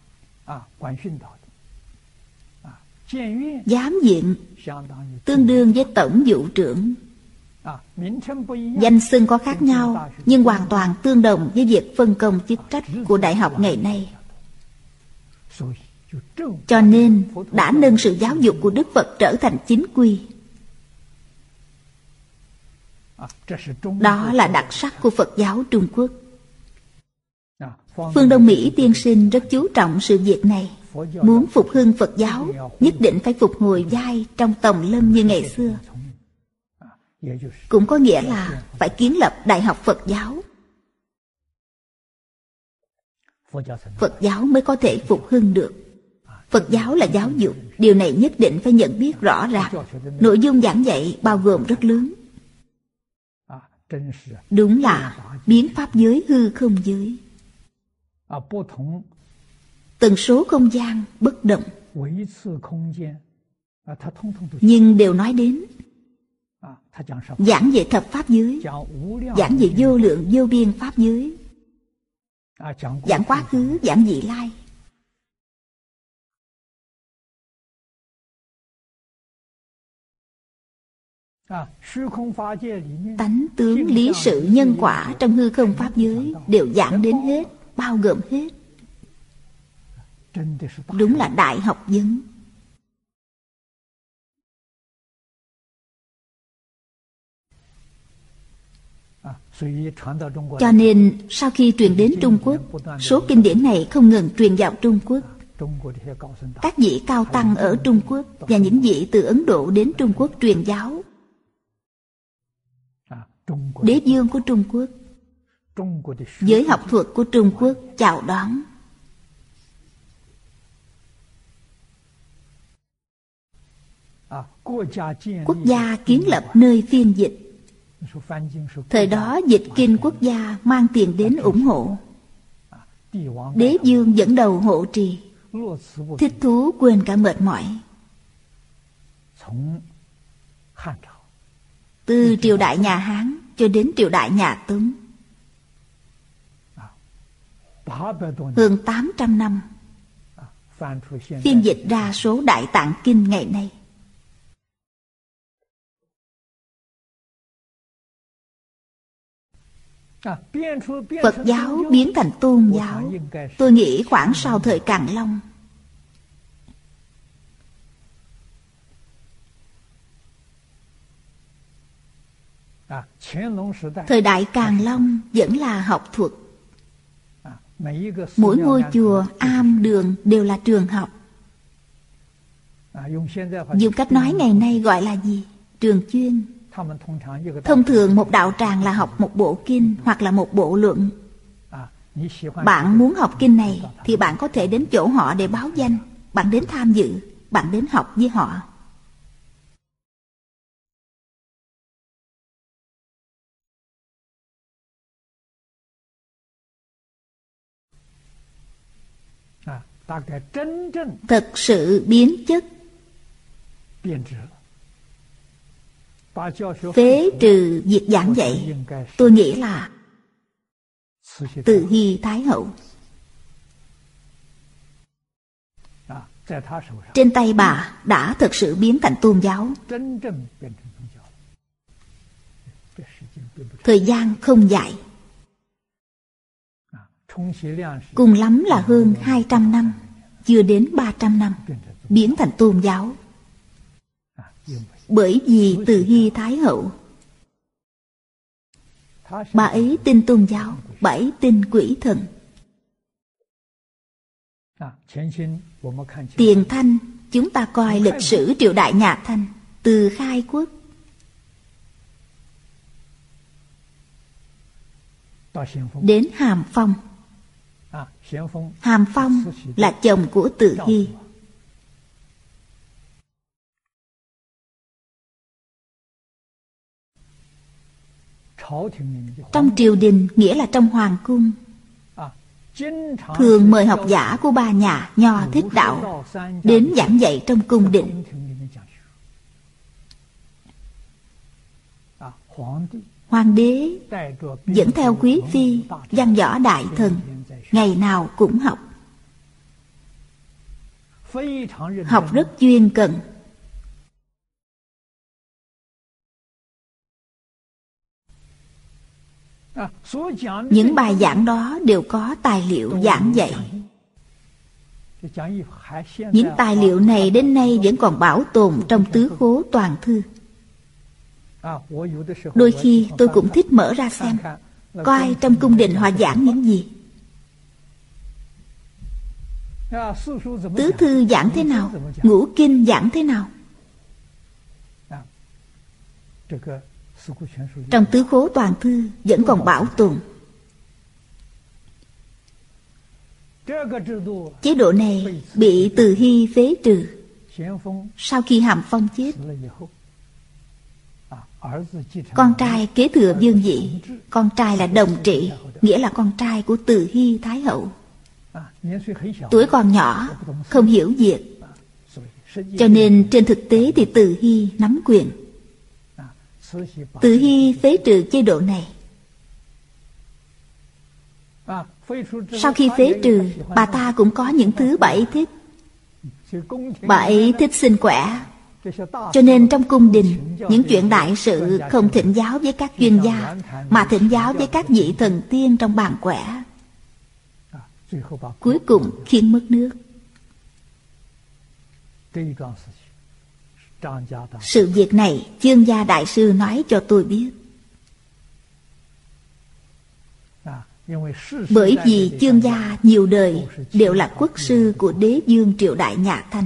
Giám viện tương đương với tổng vụ trưởng. Danh xưng có khác nhau, nhưng hoàn toàn tương đồng với việc phân công chức trách của đại học ngày nay. Cho nên đã nâng sự giáo dục của Đức Phật trở thành chính quy. Đó là đặc sắc của Phật giáo Trung Quốc. Phương Đông Mỹ tiên sinh rất chú trọng sự việc này. Muốn phục hưng Phật giáo, nhất định phải phục hồi vai trong Tòng Lâm như ngày xưa. Cũng có nghĩa là phải kiến lập đại học Phật giáo. Phật giáo mới có thể phục hưng được. Phật giáo là giáo dục, điều này nhất định phải nhận biết rõ ràng. Nội dung giảng dạy bao gồm rất lớn. Đúng là biến pháp giới hư không giới. Tần số không gian bất động, nhưng đều nói đến. Giảng về thập pháp giới, giảng về vô lượng vô biên pháp giới, giảng quá khứ, giảng vị lai. Tánh tướng lý sự nhân quả trong hư không pháp giới đều giảng đến hết, bao gồm hết. Đúng là đại học vấn. Cho nên sau khi truyền đến Trung Quốc, số kinh điển này không ngừng truyền vào Trung Quốc. Các vị cao tăng ở Trung Quốc và những vị từ Ấn Độ đến Trung Quốc truyền giáo. Đế vương của Trung Quốc, giới học thuật của Trung Quốc chào đón. Quốc gia kiến lập nơi phiên dịch. Thời đó dịch kinh quốc gia mang tiền đến ủng hộ. Đế vương dẫn đầu hộ trì, thích thú quên cả mệt mỏi. Từ triều đại nhà Hán cho đến triều đại nhà Tống, hơn 800 năm, phiên dịch ra số Đại Tạng Kinh ngày nay. Phật giáo biến thành tôn giáo, tôi nghĩ khoảng sau thời Càn Long. Thời đại Càn Long vẫn là học thuật. Mỗi ngôi chùa, am, đường đều là trường học. Dùng cách nói ngày nay gọi là gì? Trường chuyên. Thông thường một đạo tràng là học một bộ kinh hoặc là một bộ luận. Bạn muốn học kinh này thì bạn có thể đến chỗ họ để báo danh. Bạn đến tham dự, bạn đến học với họ. thật sự biến chất, phế trừ việc giảng dạy. Tôi nghĩ là Từ Hy Thái Hậu. Trên tay bà đã thực sự biến thành tôn giáo. Thời gian không dài, cùng lắm là hơn 200 năm, chưa đến 300 năm, biến thành tôn giáo. Bởi vì Từ Hy Thái Hậu, bà ấy tin tôn giáo, bà ấy tin quỷ thần. Tiền Thanh, chúng ta coi lịch sử triều đại nhà Thanh, từ khai quốc đến Hàm Phong. Hàm Phong là chồng của Từ Hy. Trong triều đình nghĩa là trong hoàng cung, thường mời học giả của ba nhà Nho Thích đạo đến giảng dạy trong cung đình. Hoàng đế dẫn theo quý phi, văn võ đại thần, ngày nào cũng học. Học rất chuyên cần. Những bài giảng đó đều có tài liệu giảng dạy. Những tài liệu này đến nay vẫn còn bảo tồn trong tứ khố toàn thư. Đôi khi tôi cũng thích mở ra xem, coi trong cung đình họ giảng những gì. Tứ thư giảng thế nào, ngũ kinh giảng thế nào. Trong tứ khố toàn thư vẫn còn bảo tồn. Chế độ này bị Từ Hy phế trừ sau khi Hàm Phong chết. Con trai kế thừa vương vị. Con trai là Đồng Trị, nghĩa là con trai của Từ Hy Thái Hậu. Tuổi còn nhỏ, không hiểu việc, cho nên trên thực tế thì Từ Hy nắm quyền. Từ Hy phế trừ chế độ này. Sau khi phế trừ, bà ta cũng có những thứ bà ấy thích. Bà ấy thích xin quẻ, cho nên trong cung đình, những chuyện đại sự không thỉnh giáo với các chuyên gia, mà thỉnh giáo với các vị thần tiên trong bàn quẻ. Cuối cùng khiến mất nước. Sự việc này Chương Gia Đại Sư nói cho tôi biết. Bởi vì Chương gia nhiều đời đều là quốc sư của đế vương triều đại nhà Thanh.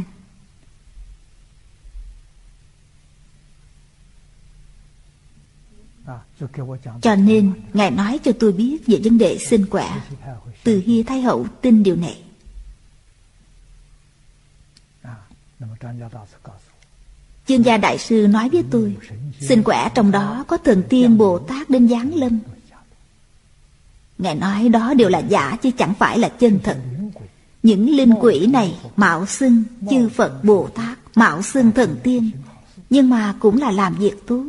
Cho nên Ngài nói cho tôi biết về vấn đề sinh quẻ. Từ Hy Thái Hậu tin điều này. Chương Gia Đại Sư nói với tôi, sinh quẻ trong đó có thần tiên Bồ Tát đến giáng lâm. Ngài nói đó đều là giả chứ chẳng phải là chân thật. Những linh quỷ này mạo xưng chư Phật Bồ Tát, mạo xưng thần tiên, nhưng mà cũng là làm việc tốt.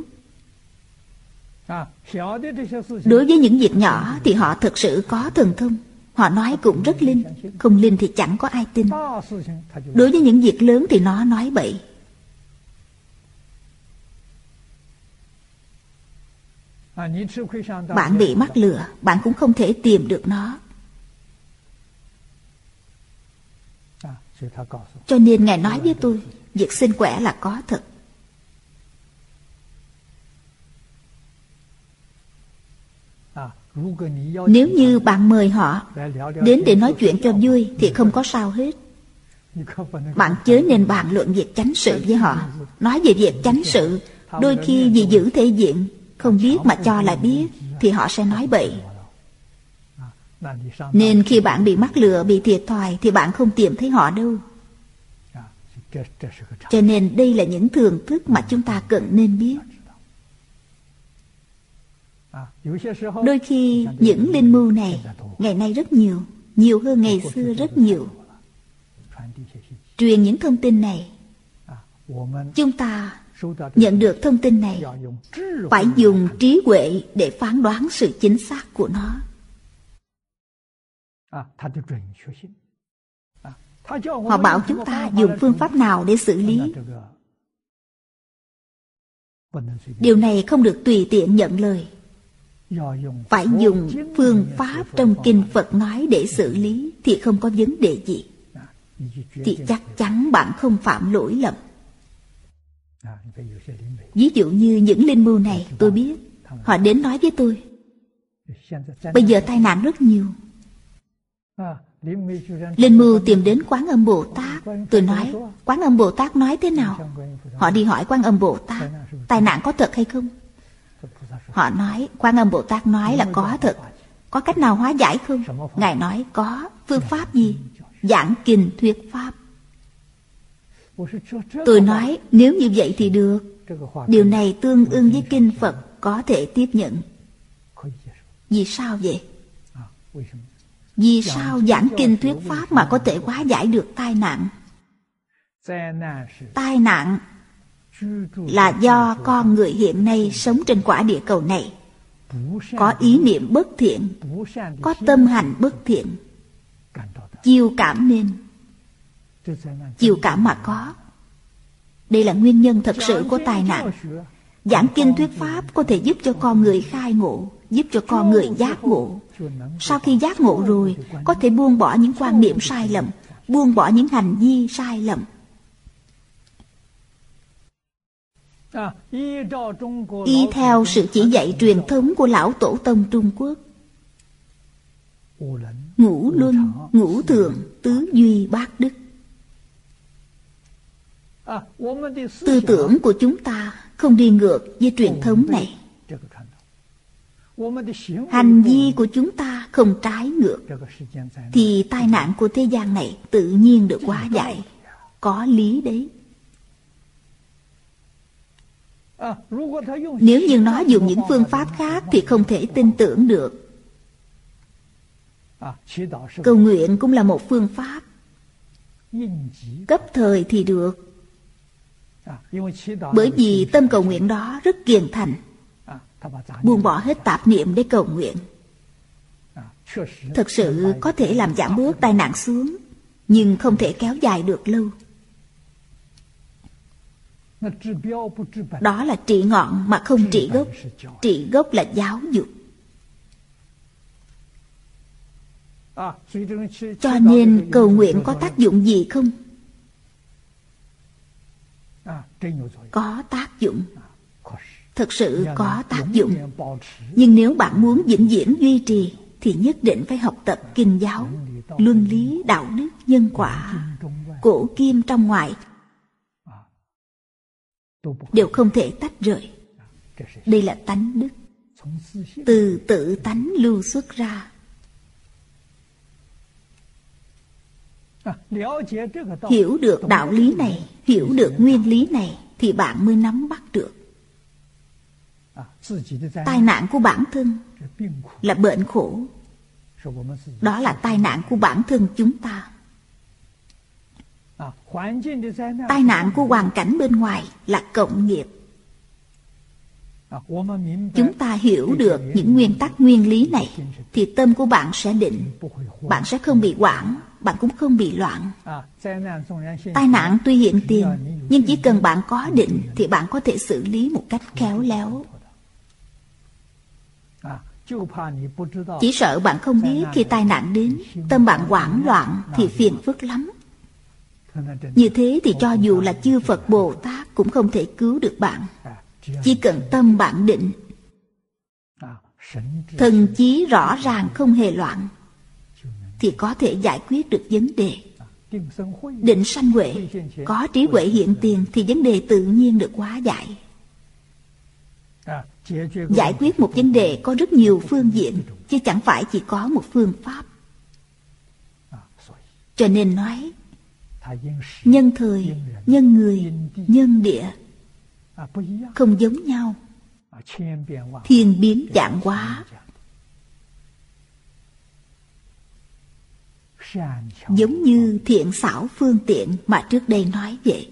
Đối với những việc nhỏ thì họ thực sự có thần thông, họ nói cũng rất linh. Không linh thì chẳng có ai tin. Đối với những việc lớn thì nó nói bậy. Bạn bị mắc lừa, bạn cũng không thể tìm được nó. Cho nên Ngài nói với tôi, việc sinh quẻ là có thật. Nếu như bạn mời họ đến để nói chuyện cho vui thì không có sao hết. Bạn chớ nên bàn luận việc chánh sự với họ. Nói về việc chánh sự, đôi khi vì giữ thể diện, không biết mà cho là biết, thì họ sẽ nói bậy. Nên khi bạn bị mắc lừa, bị thiệt thòi thì bạn không tìm thấy họ đâu. Cho nên đây là những thường thức mà chúng ta cần nên biết. Đôi khi những linh mưu này ngày nay rất nhiều, nhiều hơn ngày xưa rất nhiều. truyền những thông tin này. Chúng ta nhận được thông tin này phải dùng trí huệ để phán đoán sự chính xác của nó. Họ bảo chúng ta dùng phương pháp nào để xử lý. Điều này không được tùy tiện nhận lời. Phải dùng phương pháp trong kinh Phật nói để xử lý thì không có vấn đề gì. Thì chắc chắn bạn không phạm lỗi lầm. Ví dụ như những linh mưu này, tôi biết họ đến nói với tôi, bây giờ tai nạn rất nhiều. Linh mưu tìm đến Quán Âm Bồ Tát. Tôi nói, Quán Âm Bồ Tát nói thế nào? Họ đi hỏi Quán Âm Bồ Tát, tai nạn có thật hay không? Họ nói, Quán Âm Bồ Tát nói là có thật. Có cách nào hóa giải không? Ngài nói có. Phương pháp gì? Giảng kinh thuyết pháp. Tôi nói, nếu như vậy thì được. Điều này tương ưng với kinh Phật, có thể tiếp nhận. Vì sao vậy? Vì sao giảng kinh thuyết pháp mà có thể hóa giải được tai nạn? Tai nạn là do con người hiện nay sống trên quả địa cầu này có ý niệm bất thiện, có tâm hành bất thiện, chiêu cảm nên. Chiêu cảm mà có. Đây là nguyên nhân thật sự của tai nạn. Giảng kinh thuyết pháp có thể giúp cho con người khai ngộ, giúp cho con người giác ngộ. Sau khi giác ngộ rồi, có thể buông bỏ những quan niệm sai lầm, buông bỏ những hành vi sai lầm. Y theo sự chỉ dạy truyền thống của Lão Tổ Tông Trung Quốc, ngũ luân, ngũ thường, tứ duy, bát đức. Tư tưởng của chúng ta không đi ngược với truyền thống này. Hành vi của chúng ta không trái ngược, thì tai nạn của thế gian này tự nhiên được hóa giải. Có lý đấy. Nếu như nó dùng những phương pháp khác thì không thể tin tưởng được. Cầu nguyện cũng là một phương pháp. Cấp thời thì được. Bởi vì tâm cầu nguyện đó rất kiên thành, buông bỏ hết tạp niệm để cầu nguyện. Thật sự có thể làm giảm bớt tai nạn xuống, nhưng không thể kéo dài được lâu. Đó là trị ngọn mà không trị gốc. Trị gốc là giáo dục. Cho nên cầu nguyện có tác dụng gì không? Có tác dụng. Thực sự có tác dụng. Nhưng nếu bạn muốn vĩnh viễn duy trì thì nhất định phải học tập kinh giáo, luân lý, đạo đức, nhân quả, cổ kim trong ngoài đều không thể tách rời. Đây là tánh đức, từ tự tánh lưu xuất ra. Hiểu được đạo lý này, hiểu được nguyên lý này thì bạn mới nắm bắt được. Tai nạn của bản thân là bệnh khổ. Đó là tai nạn của bản thân chúng ta. Tai nạn của hoàn cảnh bên ngoài là cộng nghiệp. Chúng ta hiểu được những nguyên tắc nguyên lý này thì tâm của bạn sẽ định. Bạn sẽ không bị hoảng, bạn cũng không bị loạn. Tai nạn tuy hiện tiền, nhưng chỉ cần bạn có định thì bạn có thể xử lý một cách khéo léo. Chỉ sợ bạn không biết khi tai nạn đến, tâm bạn hoảng loạn thì phiền phức lắm. Như thế thì cho dù là chư Phật Bồ Tát cũng không thể cứu được bạn. Chỉ cần tâm bạn định, thần trí rõ ràng không hề loạn, thì có thể giải quyết được vấn đề. Định sanh huệ, có trí huệ hiện tiền thì vấn đề tự nhiên được hóa giải. Giải quyết một vấn đề có rất nhiều phương diện, chứ chẳng phải chỉ có một phương pháp. Cho nên nói, nhân thời, nhân người, nhân địa không giống nhau, thiên biến vạn hóa. giống như thiện xảo phương tiện mà trước đây nói vậy.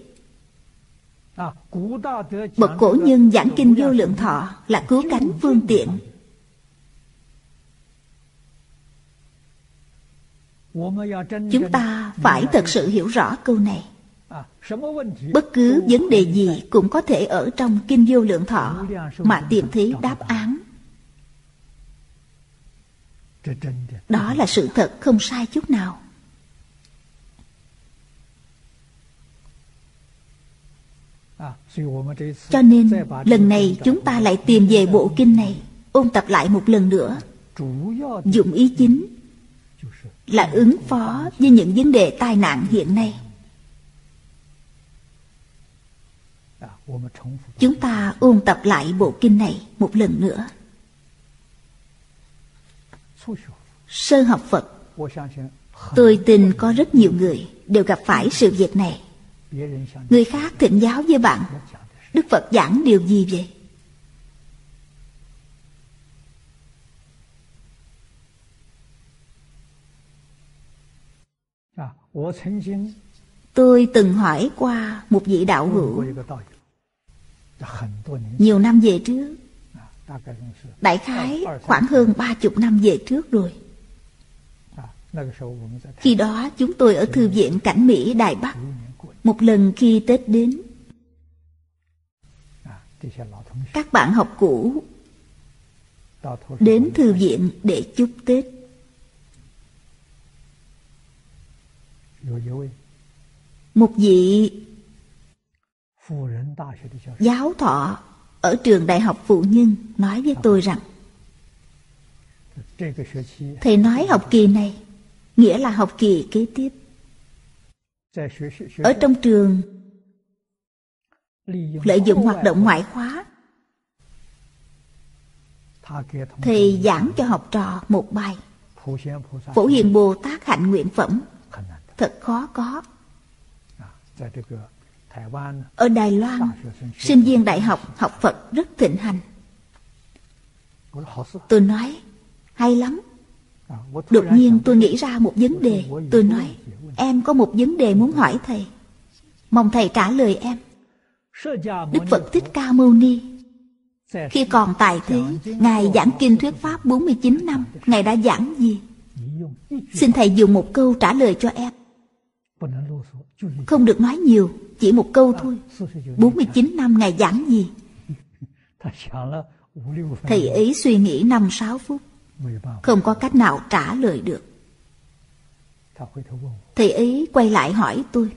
Bậc cổ nhân giảng kinh Vô Lượng Thọ là cứu cánh phương tiện. Chúng ta phải thật sự hiểu rõ câu này. Bất cứ vấn đề gì cũng có thể ở trong kinh Vô Lượng Thọ mà tìm thấy đáp án. Đó là sự thật, không sai chút nào. Cho nên lần này chúng ta lại tìm về bộ kinh này, ôn tập lại một lần nữa. Dụng ý chính là ứng phó với những vấn đề tai nạn hiện nay. Chúng ta ôn tập lại bộ kinh này một lần nữa. Sơ học Phật, tôi tin có rất nhiều người đều gặp phải sự việc này. Người khác thỉnh giáo với bạn, Đức Phật giảng điều gì vậy? Tôi từng hỏi qua một vị đạo hữu nhiều năm về trước, đại khái khoảng hơn 30 năm về trước rồi. Khi đó chúng tôi ở Thư viện Cảnh Mỹ Đài Bắc. Một lần khi Tết đến, các bạn học cũ đến thư viện để chúc Tết. Một vị giáo thọ ở trường Đại học Phụ Nhân nói với tôi rằng, thầy nói học kỳ này nghĩa là học kỳ kế tiếp. Ở trong trường lợi dụng hoạt động ngoại khóa, thầy giảng cho học trò một bài Phổ Hiền Bồ Tát hạnh nguyện phẩm, thật khó có. Ở Đài Loan, sinh viên đại học học Phật rất thịnh hành. Tôi nói, hay lắm. Đột nhiên tôi nghĩ ra một vấn đề. Tôi nói, em có một vấn đề muốn hỏi thầy, mong thầy trả lời em. Đức Phật Thích Ca Mâu Ni khi còn tại thế, Ngài giảng kinh thuyết pháp 49 năm, Ngài đã giảng gì? Xin thầy dùng một câu trả lời cho em. Không được nói nhiều, chỉ một câu thôi. 49 năm Ngài giảng gì? Thầy ấy suy nghĩ 5-6 phút, không có cách nào trả lời được. Thầy ấy quay lại hỏi tôi.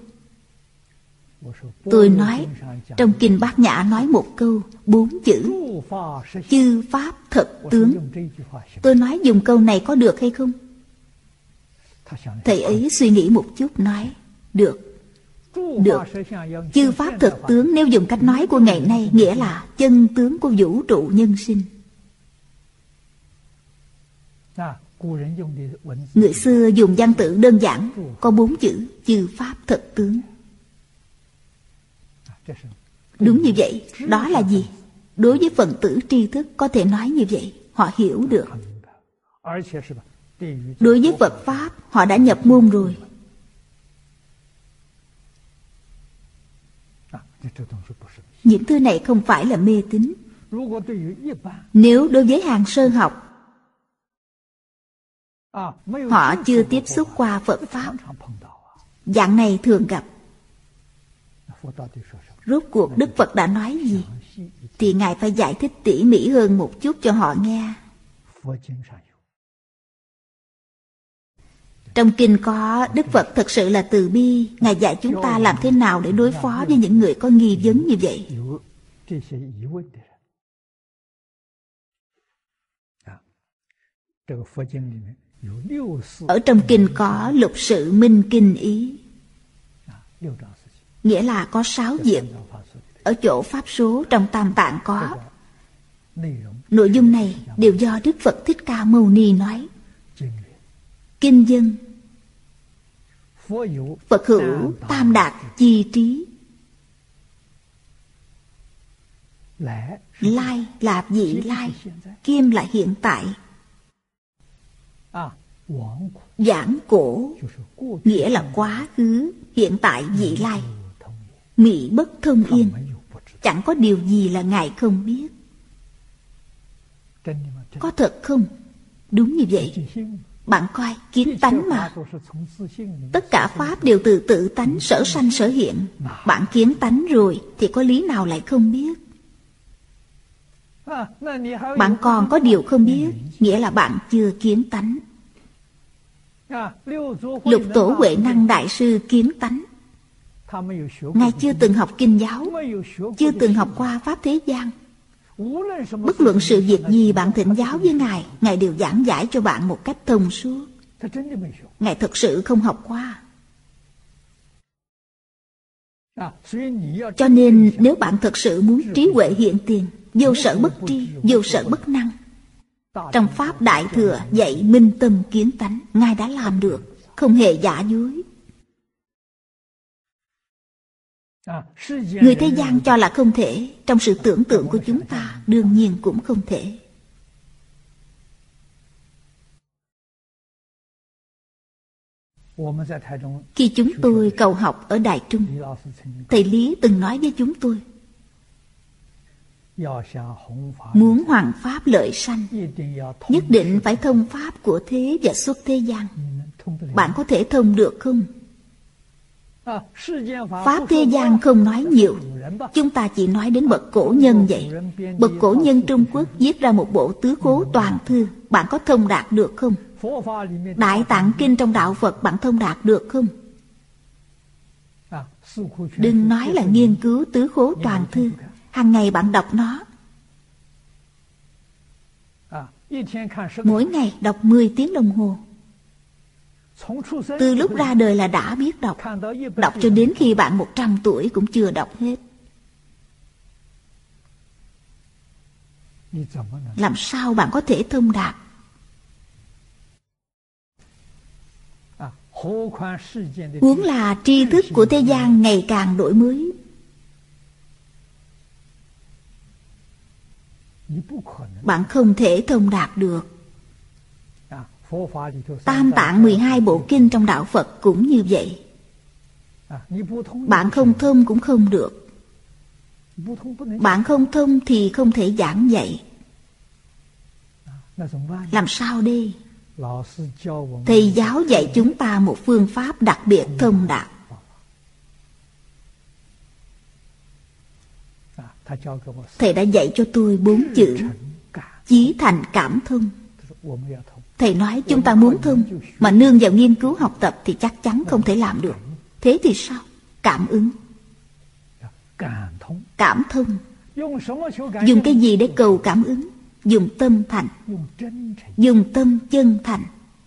Tôi nói, trong kinh Bát Nhã nói một câu, 4 chữ, chư pháp thật tướng. Tôi nói dùng câu này có được hay không? Thầy ấy suy nghĩ một chút nói, được. Được. Chư pháp thực tướng nếu dùng cách nói của ngày nay nghĩa là chân tướng của vũ trụ nhân sinh. Người xưa dùng văn tự đơn giản, có 4 chữ, chư pháp thực tướng. Đúng như vậy. Đó là gì? Đối với phần tử tri thức có thể nói như vậy, họ hiểu được. Đối với Phật Pháp, họ đã nhập môn rồi. Những thứ này không phải là mê tín. Nếu đối với hàng sơ học, họ chưa tiếp xúc qua Phật Pháp, dạng này thường gặp. Rốt cuộc Đức Phật đã nói gì thì Ngài phải giải thích tỉ mỉ hơn một chút cho họ nghe. Trong kinh có Đức Phật thật sự là từ bi. Ngài dạy chúng ta làm thế nào để đối phó với những người có nghi vấn như vậy. Ở trong kinh có lục sự minh kinh ý, nghĩa là có 6 việc. Ở chỗ Pháp số trong Tam Tạng có. Nội dung này đều do Đức Phật Thích Ca Mâu Ni nói. Kinh dân: Phật hữu tam đạt chi trí. Lai là vị lai, kim là hiện tại. Giảng cổ nghĩa là quá khứ, hiện tại, vị lai. Mị bất thông yên, chẳng có điều gì là Ngài không biết. Có thật không? Đúng như vậy. Bạn coi, kiến tánh mà. Tất cả Pháp đều từ tự tánh sở sanh sở hiện. Bạn kiến tánh rồi thì có lý nào lại không biết? Bạn còn có điều không biết, nghĩa là bạn chưa kiến tánh. Lục Tổ Huệ Năng Đại Sư kiến tánh. Ngài chưa từng học kinh giáo, chưa từng học qua Pháp thế gian. Bất luận sự việc gì bạn thỉnh giáo với Ngài, Ngài đều giảng giải cho bạn một cách thông suốt. Ngài thật sự không học qua. Cho nên nếu bạn thật sự muốn trí huệ hiện tiền, vô sở bất tri, vô sở bất năng, trong Pháp Đại Thừa dạy minh tâm kiến tánh, Ngài đã làm được, không hề giả dối. Người thế gian cho là không thể, trong sự tưởng tượng của chúng ta đương nhiên cũng không thể. Khi chúng tôi cầu học ở Đài Trung, thầy Lý từng nói với chúng tôi, muốn hoằng Pháp lợi sanh, nhất định phải thông Pháp của thế và xuất thế gian. Bạn có thể thông được không? Pháp thế gian không nói nhiều, chúng ta chỉ nói đến bậc cổ nhân vậy. Bậc cổ nhân Trung Quốc viết ra một bộ Tứ Cố Toàn Thư, bạn có thông đạt được không? Đại Tạng Kinh trong đạo Phật bạn thông đạt được không? Đừng nói là nghiên cứu Tứ Cố Toàn Thư, hàng ngày bạn đọc nó. Mỗi ngày đọc 10 tiếng đồng hồ. Từ lúc ra đời là đã biết đọc. Đọc cho đến khi bạn 100 tuổi cũng chưa đọc hết. Làm sao bạn có thể thông đạt? Huống là tri thức của thế gian ngày càng đổi mới. Bạn không thể thông đạt được. Tam Tạng 12 bộ kinh trong đạo Phật cũng như vậy. Bạn không thông cũng không được. Bạn không thông thì không thể giảng dạy. Làm sao đây? Thầy giáo dạy chúng ta một phương pháp đặc biệt thông đạt. Thầy đã dạy cho tôi 4 chữ: chí thành cảm thông. Thầy nói chúng ta muốn thông, mà nương vào nghiên cứu học tập thì chắc chắn không thể làm được. Thế thì sao? Cảm ứng. Cảm thông. Dùng cái gì để cầu cảm ứng? Dùng tâm thành. Dùng tâm chân thành.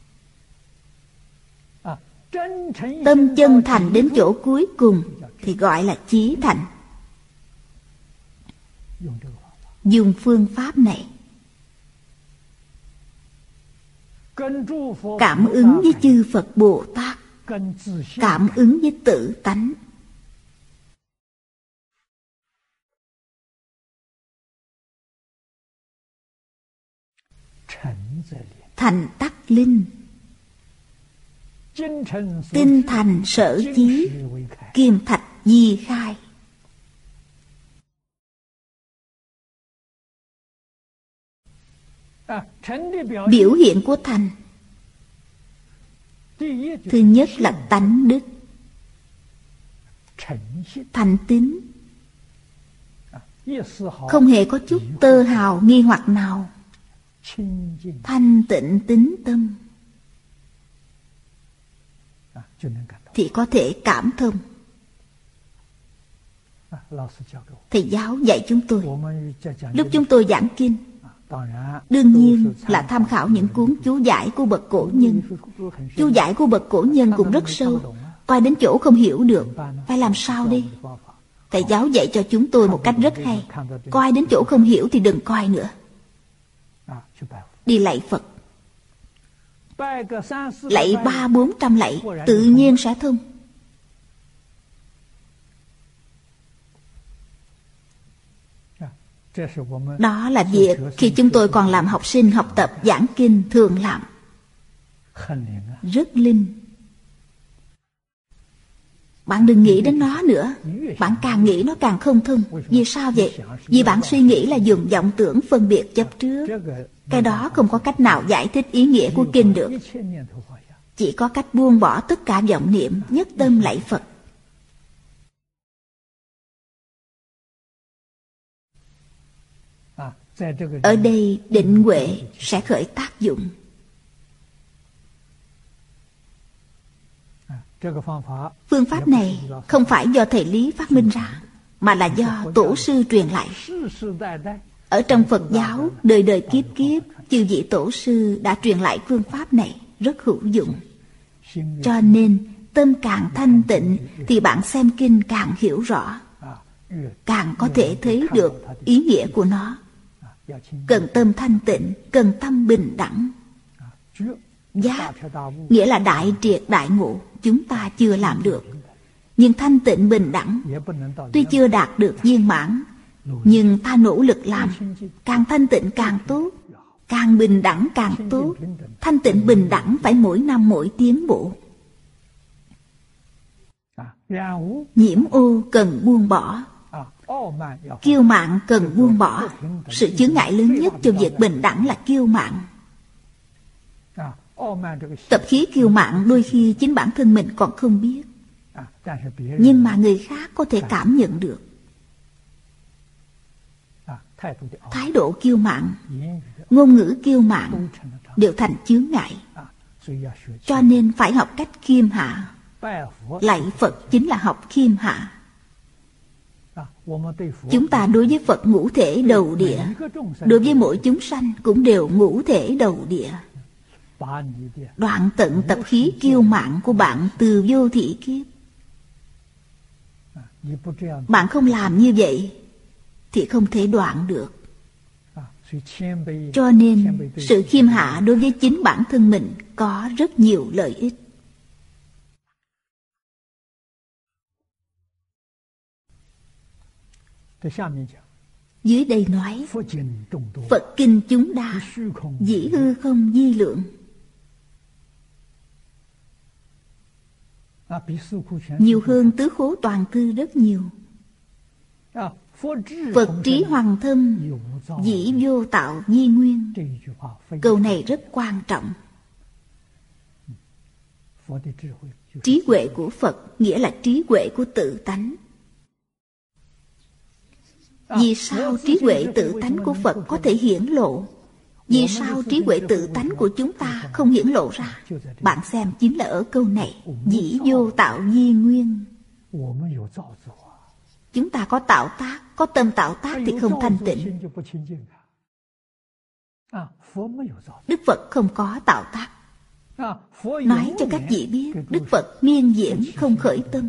Tâm chân thành đến chỗ cuối cùng thì gọi là chí thành. Dùng phương pháp này cảm ứng với chư Phật Bồ Tát, cảm ứng với tự tánh. Thành tắc linh, tinh thành sở chí, kim thạch di khai. Biểu hiện của thành, thứ nhất là tánh đức, thành tín, không hề có chút tơ hào nghi hoặc nào, thanh tịnh tín tâm, thì có thể cảm thông. Thầy giáo dạy chúng tôi, lúc chúng tôi giảng kinh, đương nhiên là tham khảo những cuốn chú giải của bậc cổ nhân. Chú giải của bậc cổ nhân cũng rất sâu, coi đến chỗ không hiểu được, phải làm sao đi? Thầy giáo dạy cho chúng tôi một cách rất hay. Coi đến chỗ không hiểu thì đừng coi nữa, đi lạy Phật, lạy 300-400 lạy, tự nhiên sẽ thông. Đó là việc khi chúng tôi còn làm học sinh học tập giảng kinh thường làm. rất linh. Bạn đừng nghĩ đến nó nữa. Bạn càng nghĩ nó càng không thông. Vì sao vậy? Vì bạn suy nghĩ là dùng vọng tưởng phân biệt chấp trước. Cái đó không có cách nào giải thích ý nghĩa của kinh được. Chỉ có cách buông bỏ tất cả vọng niệm, nhất tâm lạy Phật. Ở đây định huệ sẽ khởi tác dụng. Phương pháp này không phải do thầy Lý phát minh ra, mà là do tổ sư truyền lại. Ở trong Phật giáo, đời đời kiếp kiếp, chư vị tổ sư đã truyền lại phương pháp này rất hữu dụng. Cho nên, tâm càng thanh tịnh thì bạn xem kinh càng hiểu rõ, càng có thể thấy được ý nghĩa của nó. Cần tâm thanh tịnh, cần tâm bình đẳng. Giác nghĩa là đại triệt đại ngộ, chúng ta chưa làm được. Nhưng thanh tịnh bình đẳng tuy chưa đạt được viên mãn, nhưng ta nỗ lực làm. Càng thanh tịnh càng tốt, càng bình đẳng càng tốt. Thanh tịnh bình đẳng phải mỗi năm mỗi tiến bộ. Nhiễm ô cần buông bỏ, kiêu mạn cần buông bỏ. Sự chướng ngại lớn nhất cho việc bình đẳng là kiêu mạn. Tập khí kiêu mạn đôi khi chính bản thân mình còn không biết, nhưng mà người khác có thể cảm nhận được. Thái độ kiêu mạn, ngôn ngữ kiêu mạn đều thành chướng ngại. Cho nên phải học cách khiêm hạ. Lạy Phật chính là học khiêm hạ. Chúng ta đối với Phật ngũ thể đầu địa, đối với mỗi chúng sanh cũng đều ngũ thể đầu địa. Đoạn tận tập khí kiêu mạn của bạn từ vô thị kiếp. Bạn không làm như vậy thì không thể đoạn được. Cho nên sự khiêm hạ đối với chính bản thân mình có rất nhiều lợi ích. Dưới đây nói Phật kinh chúng đa, dĩ hư không di lượng. Nhiều hơn tứ khố toàn thư rất nhiều. Phật trí hoàng thâm, dĩ vô tạo di nguyên. Câu này rất quan trọng. Trí huệ của Phật nghĩa là trí huệ của tự tánh. Vì sao trí huệ tự tánh của Phật có thể hiển lộ? Vì sao trí huệ tự tánh của chúng ta không hiển lộ ra? Bạn xem chính là ở câu này, dĩ vô tạo di nguyên. Chúng ta có tạo tác, có tâm tạo tác thì không thanh tịnh. Đức Phật không có tạo tác. Nói cho các vị biết, Đức Phật miên diễn không khởi tâm,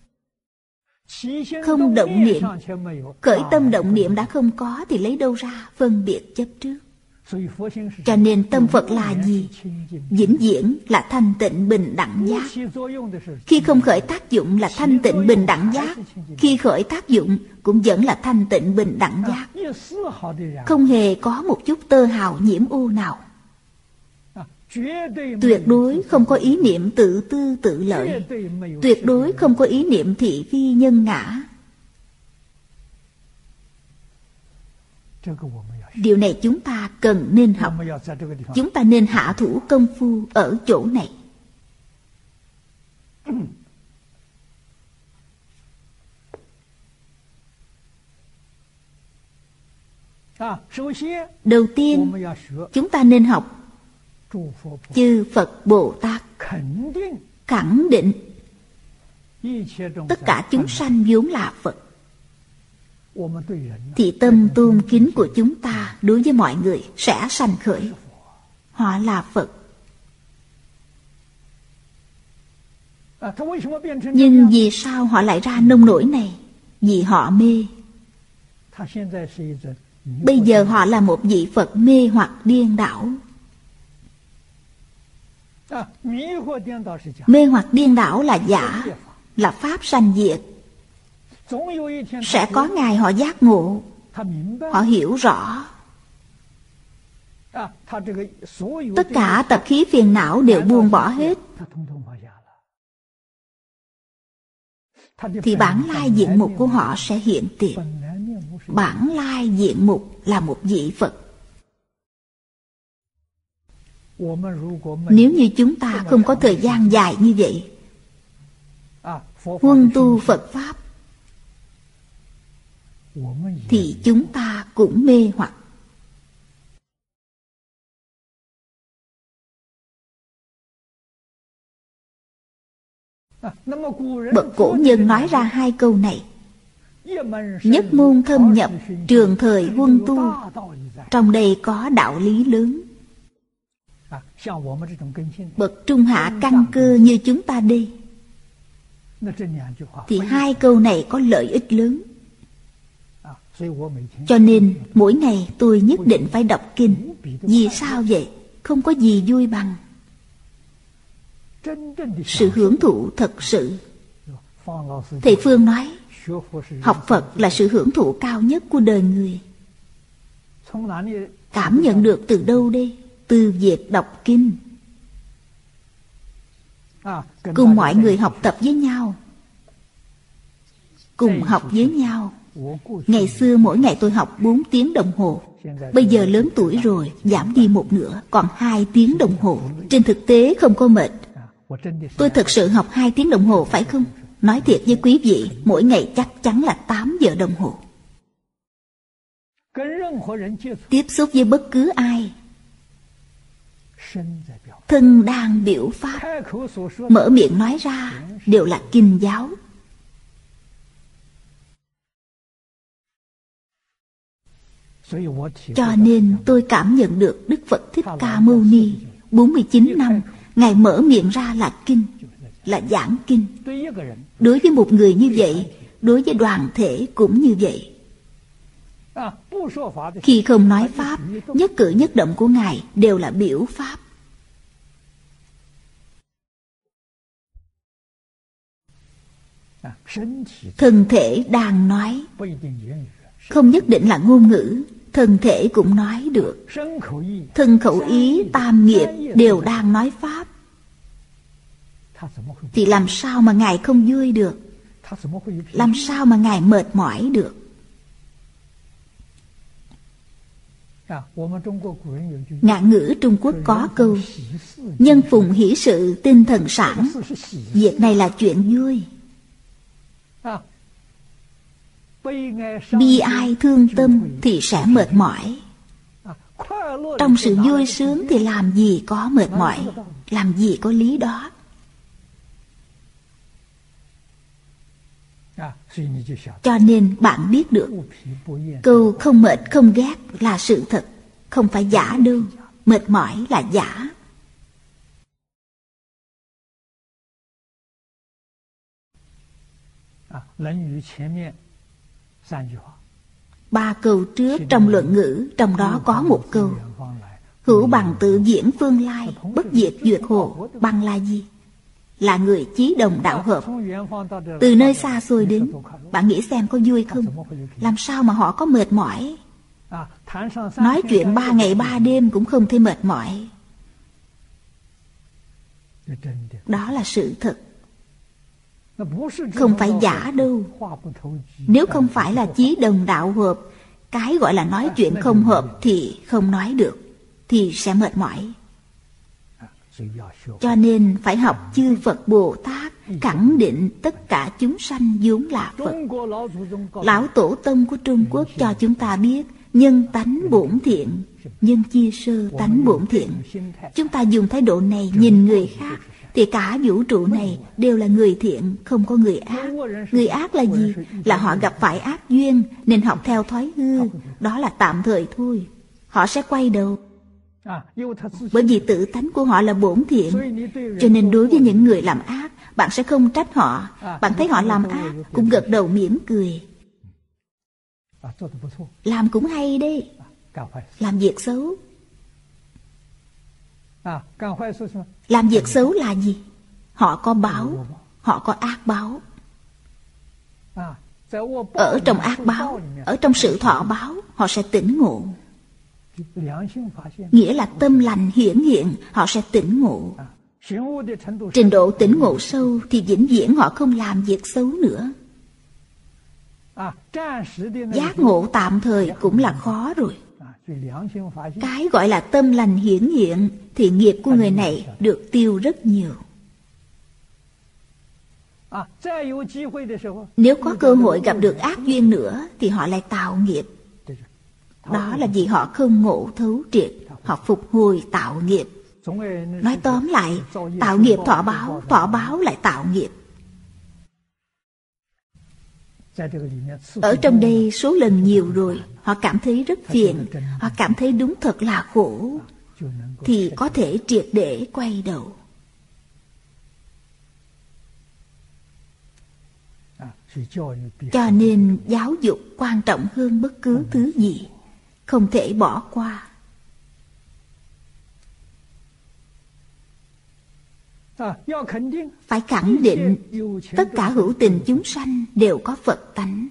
không động niệm. Khởi tâm động niệm đã không có thì lấy đâu ra phân biệt chấp trước? Cho nên tâm Phật là gì? Vĩnh viễn là thanh tịnh bình đẳng giác. Khi không khởi tác dụng là thanh tịnh bình đẳng giác, khi khởi tác dụng cũng vẫn là thanh tịnh bình đẳng giác. Không hề có một chút tơ hào nhiễm ô nào. Tuyệt đối không có ý niệm tự tư tự lợi, tuyệt đối không có ý niệm thị phi nhân ngã. Điều này chúng ta cần nên học. Chúng ta nên hạ thủ công phu ở chỗ này. Đầu tiên, chúng ta nên học chư Phật Bồ Tát khẳng định tất cả chúng sanh vốn là Phật. Thì tâm tôn kính của chúng ta đối với mọi người sẽ sanh khởi. Họ là Phật. Nhưng vì sao họ lại ra nông nổi này? Vì họ mê. Bây giờ họ là một vị Phật mê hoặc điên đảo. Mê hoặc điên đảo là giả, là pháp sanh diệt. Sẽ có ngày họ giác ngộ, họ hiểu rõ. Tất cả tập khí phiền não đều buông bỏ hết, thì bản lai diện mục của họ sẽ hiện tiền. Bản lai diện mục là một vị Phật. Nếu như chúng ta không có thời gian dài như vậy, huân tu Phật Pháp, thì chúng ta cũng mê hoặc. Bậc cổ nhân nói ra hai câu này: nhất môn thâm nhập, trường thời huân tu. Trong đây có đạo lý lớn. Bậc trung hạ căn cơ như chúng ta đây, thì hai câu này có lợi ích lớn. Cho nên mỗi ngày tôi nhất định phải đọc kinh. Vì sao vậy? Không có gì vui bằng sự hưởng thụ thật sự. Thầy Phương nói, học Phật là sự hưởng thụ cao nhất của đời người. Cảm nhận được từ đâu đây? Từ việc đọc kinh. Cùng mọi người học tập với nhau, cùng học với nhau. Ngày xưa mỗi ngày tôi học 4 tiếng đồng hồ. Bây giờ lớn tuổi rồi, giảm đi một nửa, còn 2 tiếng đồng hồ. Trên thực tế không có mệt. Tôi thực sự học 2 tiếng đồng hồ phải không? Nói thiệt với quý vị, mỗi ngày chắc chắn là 8 giờ đồng hồ. Tiếp xúc với bất cứ ai, thân đang biểu pháp, mở miệng nói ra đều là kinh giáo. Cho nên tôi cảm nhận được Đức Phật Thích Ca Mâu Ni 49 năm, Ngài mở miệng ra là kinh, là giảng kinh. Đối với một người như vậy, đối với đoàn thể cũng như vậy. Khi không nói pháp, nhất cử nhất động của Ngài đều là biểu pháp. Thân thể đang nói, không nhất định là ngôn ngữ, thân thể cũng nói được. Thân khẩu ý tam nghiệp đều đang nói pháp, thì làm sao mà Ngài không vui được? Làm sao mà Ngài mệt mỏi được? Ngạn ngữ Trung Quốc có câu: nhân phùng hỷ sự tinh thần sảng. Việc này là chuyện vui. Bi ai thương tâm thì sẽ mệt mỏi. Trong sự vui sướng thì làm gì có mệt mỏi, làm gì có lý đó. Cho nên bạn biết được câu không mệt không ghét là sự thật, không phải giả đâu. Mệt mỏi là giả. Ba câu trước trong luận ngữ, trong đó có một câu: hữu bằng tự diễn phương lai, bất diệt duyệt hồ. Bằng là gì? Là người chí đồng đạo hợp. Từ nơi xa xôi đến, bạn nghĩ xem có vui không? Làm sao mà họ có mệt mỏi? Nói chuyện 3 ngày 3 đêm cũng không thấy mệt mỏi. Đó là sự thật, không phải giả đâu. Nếu không phải là chí đồng đạo hợp, cái gọi là nói chuyện không hợp thì không nói được, thì sẽ mệt mỏi. Cho nên phải học chư Phật Bồ Tát, khẳng định tất cả chúng sanh vốn là Phật. Lão Tổ Tông của Trung Quốc cho chúng ta biết nhân tánh bổn thiện, nhân chia sơ tánh bổn thiện. Chúng ta dùng thái độ này nhìn người khác, thì cả vũ trụ này đều là người thiện, không có người ác. Người ác là gì? Là họ gặp phải ác duyên nên học theo thói hư. Đó là tạm thời thôi, họ sẽ quay đầu. Bởi vì tự tánh của họ là bổn thiện, cho nên đối với những người làm ác, bạn sẽ không trách họ. Bạn thấy họ làm ác cũng gật đầu mỉm cười. Làm cũng hay đấy. Làm việc xấu. Làm việc xấu là gì? Họ có báo, họ có ác báo. Ở trong ác báo, ở trong sự thọ báo, họ sẽ tỉnh ngộ. Nghĩa là tâm lành hiển hiện, họ sẽ tỉnh ngộ. Trình độ tỉnh ngộ sâu thì vĩnh viễn họ không làm việc xấu nữa. Giác ngộ tạm thời cũng là khó rồi. Cái gọi là tâm lành hiển hiện thì nghiệp của người này được tiêu rất nhiều. Nếu có cơ hội gặp được ác duyên nữa thì họ lại tạo nghiệp. Đó là vì họ không ngộ thấu triệt, họ phục hồi tạo nghiệp. Nói tóm lại, tạo nghiệp thọ báo lại tạo nghiệp. Ở trong đây số lần nhiều rồi, họ cảm thấy rất phiền, họ cảm thấy đúng thật là khổ, thì có thể triệt để quay đầu. Cho nên giáo dục quan trọng hơn bất cứ thứ gì, không thể bỏ qua. Phải khẳng định tất cả hữu tình chúng sanh đều có Phật tánh.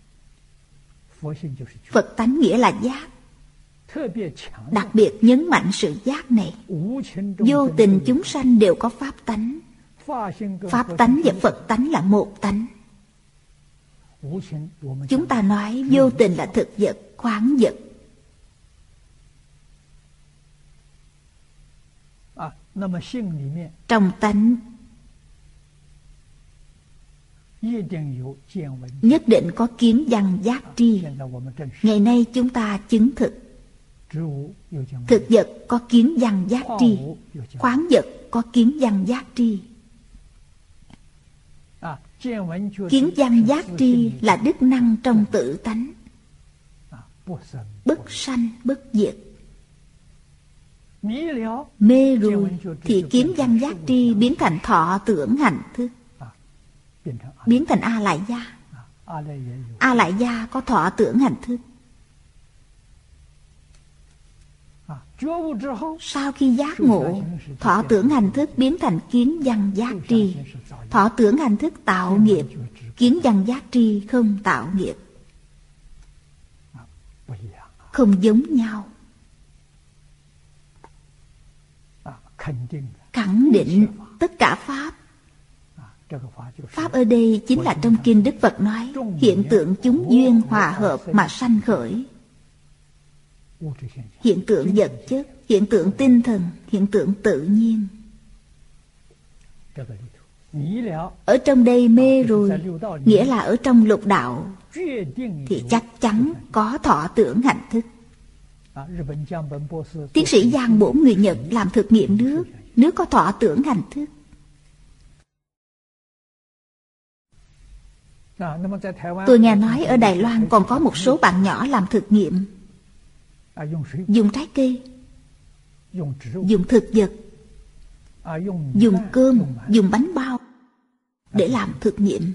Phật tánh nghĩa là giác. Đặc biệt nhấn mạnh sự giác này. Vô tình chúng sanh đều có pháp tánh. Pháp tánh và Phật tánh là một tánh. Chúng ta nói vô tình là thực vật, khoáng vật. Trong tánh nhất định có kiến văn giác tri. Ngày nay chúng ta chứng thực. Thực vật có kiến văn giác tri, khoáng vật có kiến văn giác tri. Kiến văn giác tri là đức năng trong tự tánh, bất sanh bất diệt. Mê rồi thì kiến văn giác tri biến thành thọ tưởng hành thức, biến thành A Lại Gia. A Lại Gia có thọ tưởng hành thức. Sau khi giác ngộ, thọ tưởng hành thức biến thành kiến văn giác tri. Thọ tưởng hành thức tạo nghiệp, kiến văn giác tri không tạo nghiệp. Không giống nhau. Khẳng định tất cả Pháp. Pháp ở đây chính là trong kinh Đức Phật nói hiện tượng chúng duyên hòa hợp mà sanh khởi. Hiện tượng vật chất, hiện tượng tinh thần, hiện tượng tự nhiên. Ở trong đây mê rồi, nghĩa là ở trong lục đạo thì chắc chắn có thọ tưởng hành thức. Tiến sĩ Giang Bổn người Nhật làm thực nghiệm nước có thọ tưởng hành thức. Tôi nghe nói ở Đài Loan còn có một số bạn nhỏ làm thực nghiệm. Dùng trái cây, dùng thực vật, dùng cơm, dùng bánh bao để làm thực nghiệm.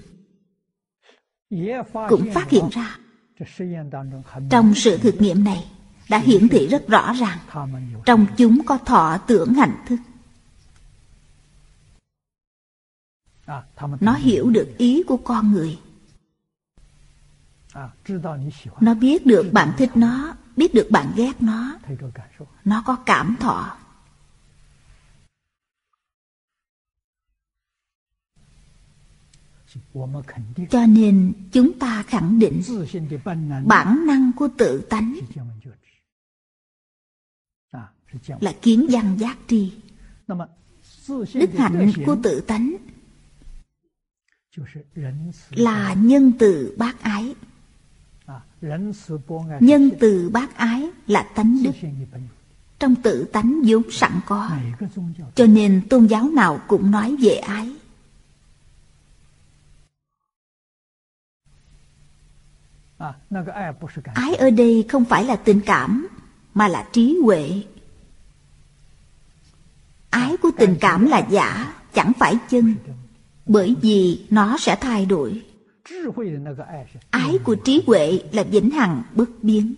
Cũng phát hiện ra trong sự thực nghiệm này đã hiển thị rất rõ ràng trong chúng có thọ tưởng hành thức. Nó hiểu được ý của con người. Nó biết được bạn thích nó, biết được bạn ghét nó. Nó có cảm thọ. Cho nên chúng ta khẳng định bản năng của tự tánh là kiến văn giác tri. Đức hạnh của tự tánh là nhân từ bác ái. Nhân từ bác ái là tánh đức, trong tự tánh vốn sẵn có. Cho nên tôn giáo nào cũng nói về ái. Ái ở đây không phải là tình cảm, mà là trí huệ. Ái của tình cảm là giả, chẳng phải chân, bởi vì nó sẽ thay đổi. Ái của trí huệ là vĩnh hằng bất biến.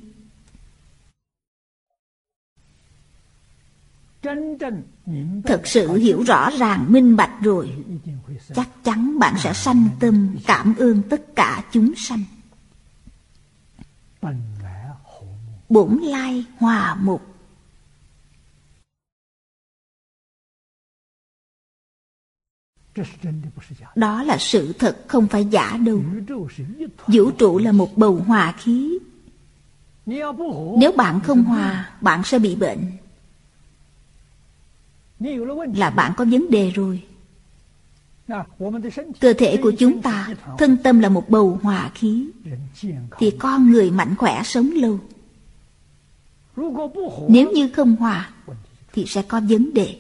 Thật sự hiểu rõ ràng minh bạch rồi, chắc chắn bạn sẽ sanh tâm cảm ơn tất cả chúng sanh. bổn lai hòa mục. Đó là sự thật, không phải giả đâu. Vũ trụ là một bầu hòa khí. Nếu bạn không hòa, bạn sẽ bị bệnh. Là bạn có vấn đề rồi. Cơ thể của chúng ta, thân tâm là một bầu hòa khí, thì con người mạnh khỏe sống lâu. Nếu như không hòa thì sẽ có vấn đề.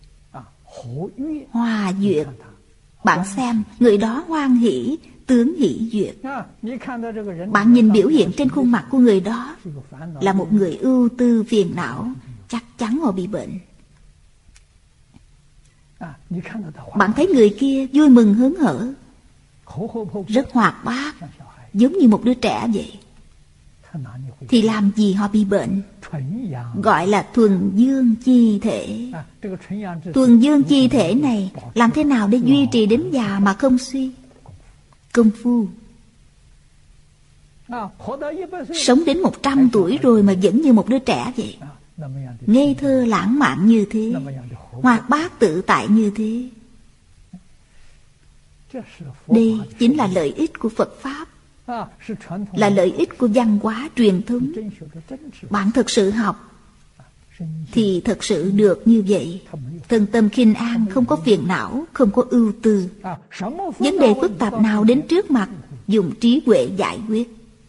Hòa duyệt, bạn xem người đó hoan hỷ, tướng hỷ duyệt. Bạn nhìn biểu hiện trên khuôn mặt của người đó là một người ưu tư phiền não, chắc chắn họ bị bệnh. Bạn thấy người kia vui mừng hớn hở, rất hoạt bát, giống như một đứa trẻ vậy, thì làm gì họ bị bệnh? Gọi là thuần dương chi thể. Thuần dương chi thể này làm thế nào để duy trì đến già mà không suy? Công phu. Sống đến 100 tuổi rồi mà vẫn như một đứa trẻ vậy, ngây thơ lãng mạn như thế, hoạt bát tự tại như thế. Đây chính là lợi ích của Phật Pháp, là lợi ích của văn hóa truyền thống. Bạn thực sự học thì thực sự được như vậy. Thân tâm khinh an, không có phiền não, không có ưu tư. Vấn đề phức tạp nào đến trước mặt, dùng trí huệ giải quyết.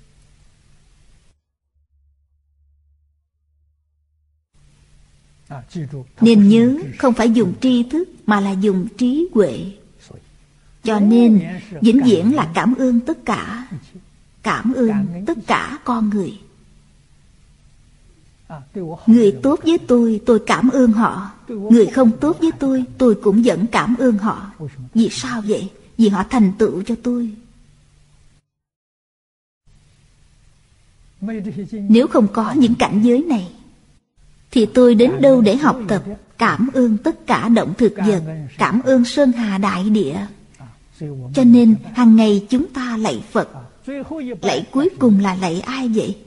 Nên nhớ, không phải dùng tri thức mà là dùng trí huệ. Cho nên vĩnh viễn là cảm ơn tất cả, cảm ơn tất cả con người. Người tốt với tôi cảm ơn họ. Người không tốt với tôi cũng vẫn cảm ơn họ. Vì sao vậy? Vì họ thành tựu cho tôi. Nếu không có những cảnh giới này thì tôi đến đâu để học tập? Cảm ơn tất cả động thực vật, cảm ơn sơn hà đại địa. Cho nên hàng ngày chúng ta lạy Phật. Lạy cuối cùng là lạy ai vậy?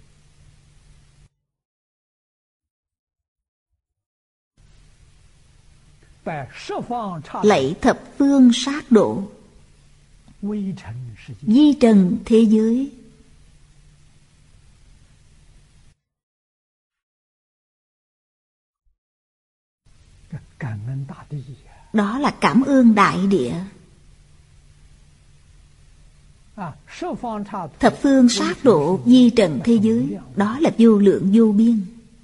Lạy thập phương sát độ, vi trần thế giới. Đó là cảm ơn đại địa. Thập phương sát độ, vi trần thế giới, đó là vô lượng vô biên.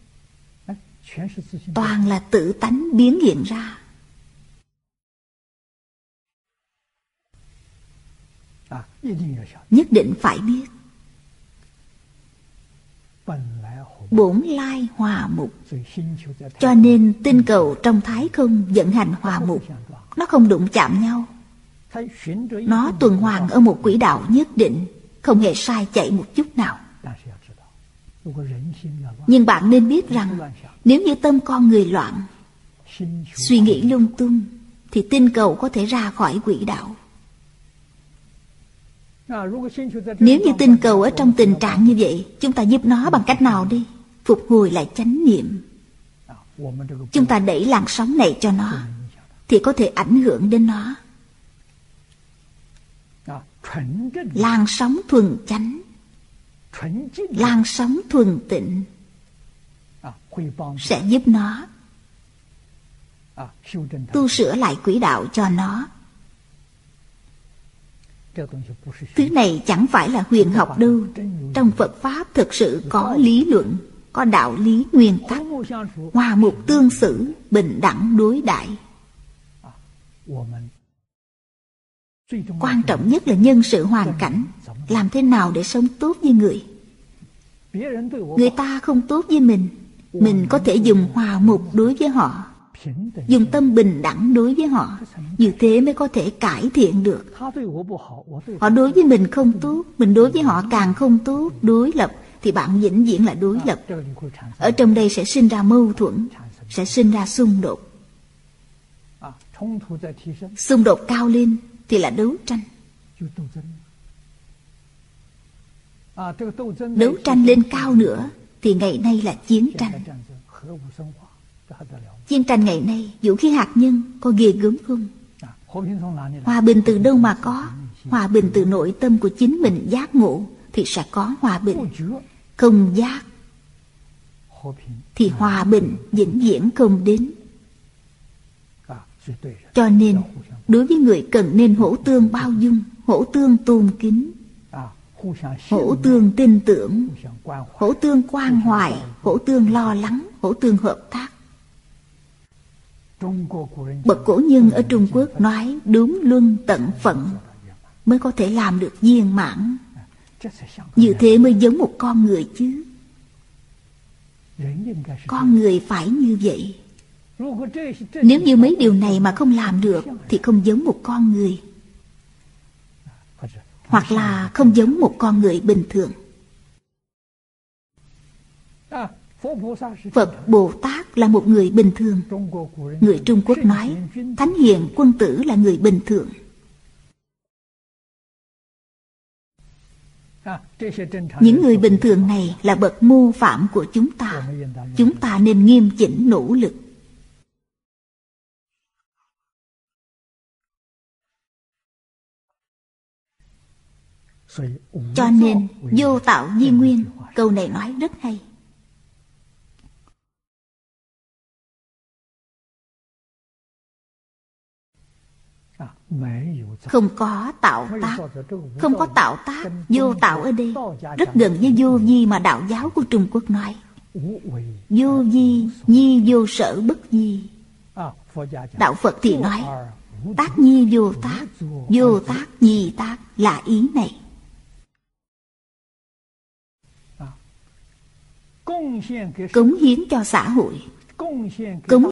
Toàn là tự tánh biến hiện ra. Nhất định phải biết. Bổn lai hòa mục. Cho nên tinh cầu trong thái không vận hành hòa mục. Nó không đụng chạm nhau. Nó tuần hoàn ở một quỹ đạo nhất định, không hề sai chạy một chút nào. Nhưng bạn nên biết rằng, nếu như tâm con người loạn, suy nghĩ lung tung, thì tinh cầu có thể ra khỏi quỹ đạo. Nếu như tinh cầu ở trong tình trạng như vậy, chúng ta giúp nó bằng cách nào đi? Phục hồi lại chánh niệm. Chúng ta đẩy làn sóng này cho nó, thì có thể ảnh hưởng đến nó. Làn sóng thuần chánh, làn sóng thuần tịnh sẽ giúp nó tu sửa lại quỹ đạo cho nó. Thứ này chẳng phải là huyền học đâu. Trong Phật Pháp thực sự có lý luận, có đạo lý nguyên tắc, hòa mục tương xử, bình đẳng đối đãi. Quan trọng nhất là nhân sự hoàn cảnh. Làm thế nào để sống tốt với người? Người ta không tốt với mình có thể dùng hòa mục đối với họ, dùng tâm bình đẳng đối với họ. Như thế mới có thể cải thiện được. Họ đối với mình không tốt, mình đối với họ càng không tốt, đối lập, thì bạn vĩnh viễn là đối lập. Ở trong đây sẽ sinh ra mâu thuẫn, sẽ sinh ra xung đột. Xung đột cao lên thì là đấu tranh. Đấu tranh lên cao nữa thì ngày nay là chiến tranh. Chiến tranh ngày nay, vũ khí hạt nhân có ghê gớm không? Hòa bình từ đâu mà có? Hòa bình từ nội tâm của chính mình giác ngộ thì sẽ có hòa bình. Không giác thì hòa bình vĩnh viễn không đến. Cho nên đối với người cần nên hỗ tương bao dung, hỗ tương tôn kính, hỗ tương tin tưởng, hỗ tương quan hoài, hỗ tương lo lắng, hỗ tương hợp tác. Bậc cổ nhân ở Trung Quốc nói đúng luân tận phận mới có thể làm được viên mãn. Như thế mới giống một con người chứ. Con người phải như vậy. Nếu như mấy điều này mà không làm được thì không giống một con người, hoặc là không giống một con người bình thường. Phật Bồ Tát là một người bình thường. Người Trung Quốc nói Thánh Hiền Quân Tử là người bình thường. Những người bình thường này là bậc mô phạm của chúng ta. Chúng ta nên nghiêm chỉnh nỗ lực. Cho nên vô tạo di nguyên, câu này nói rất hay. Không có tạo tác. Không có tạo tác, vô tạo ở đây rất gần với vô vi mà đạo giáo của Trung Quốc nói. Vô vi, nhi vô sở bất di. Đạo Phật thì nói tác nhi vô tác, vô tác nhi tác, là ý này. Cống hiến cho xã hội, cống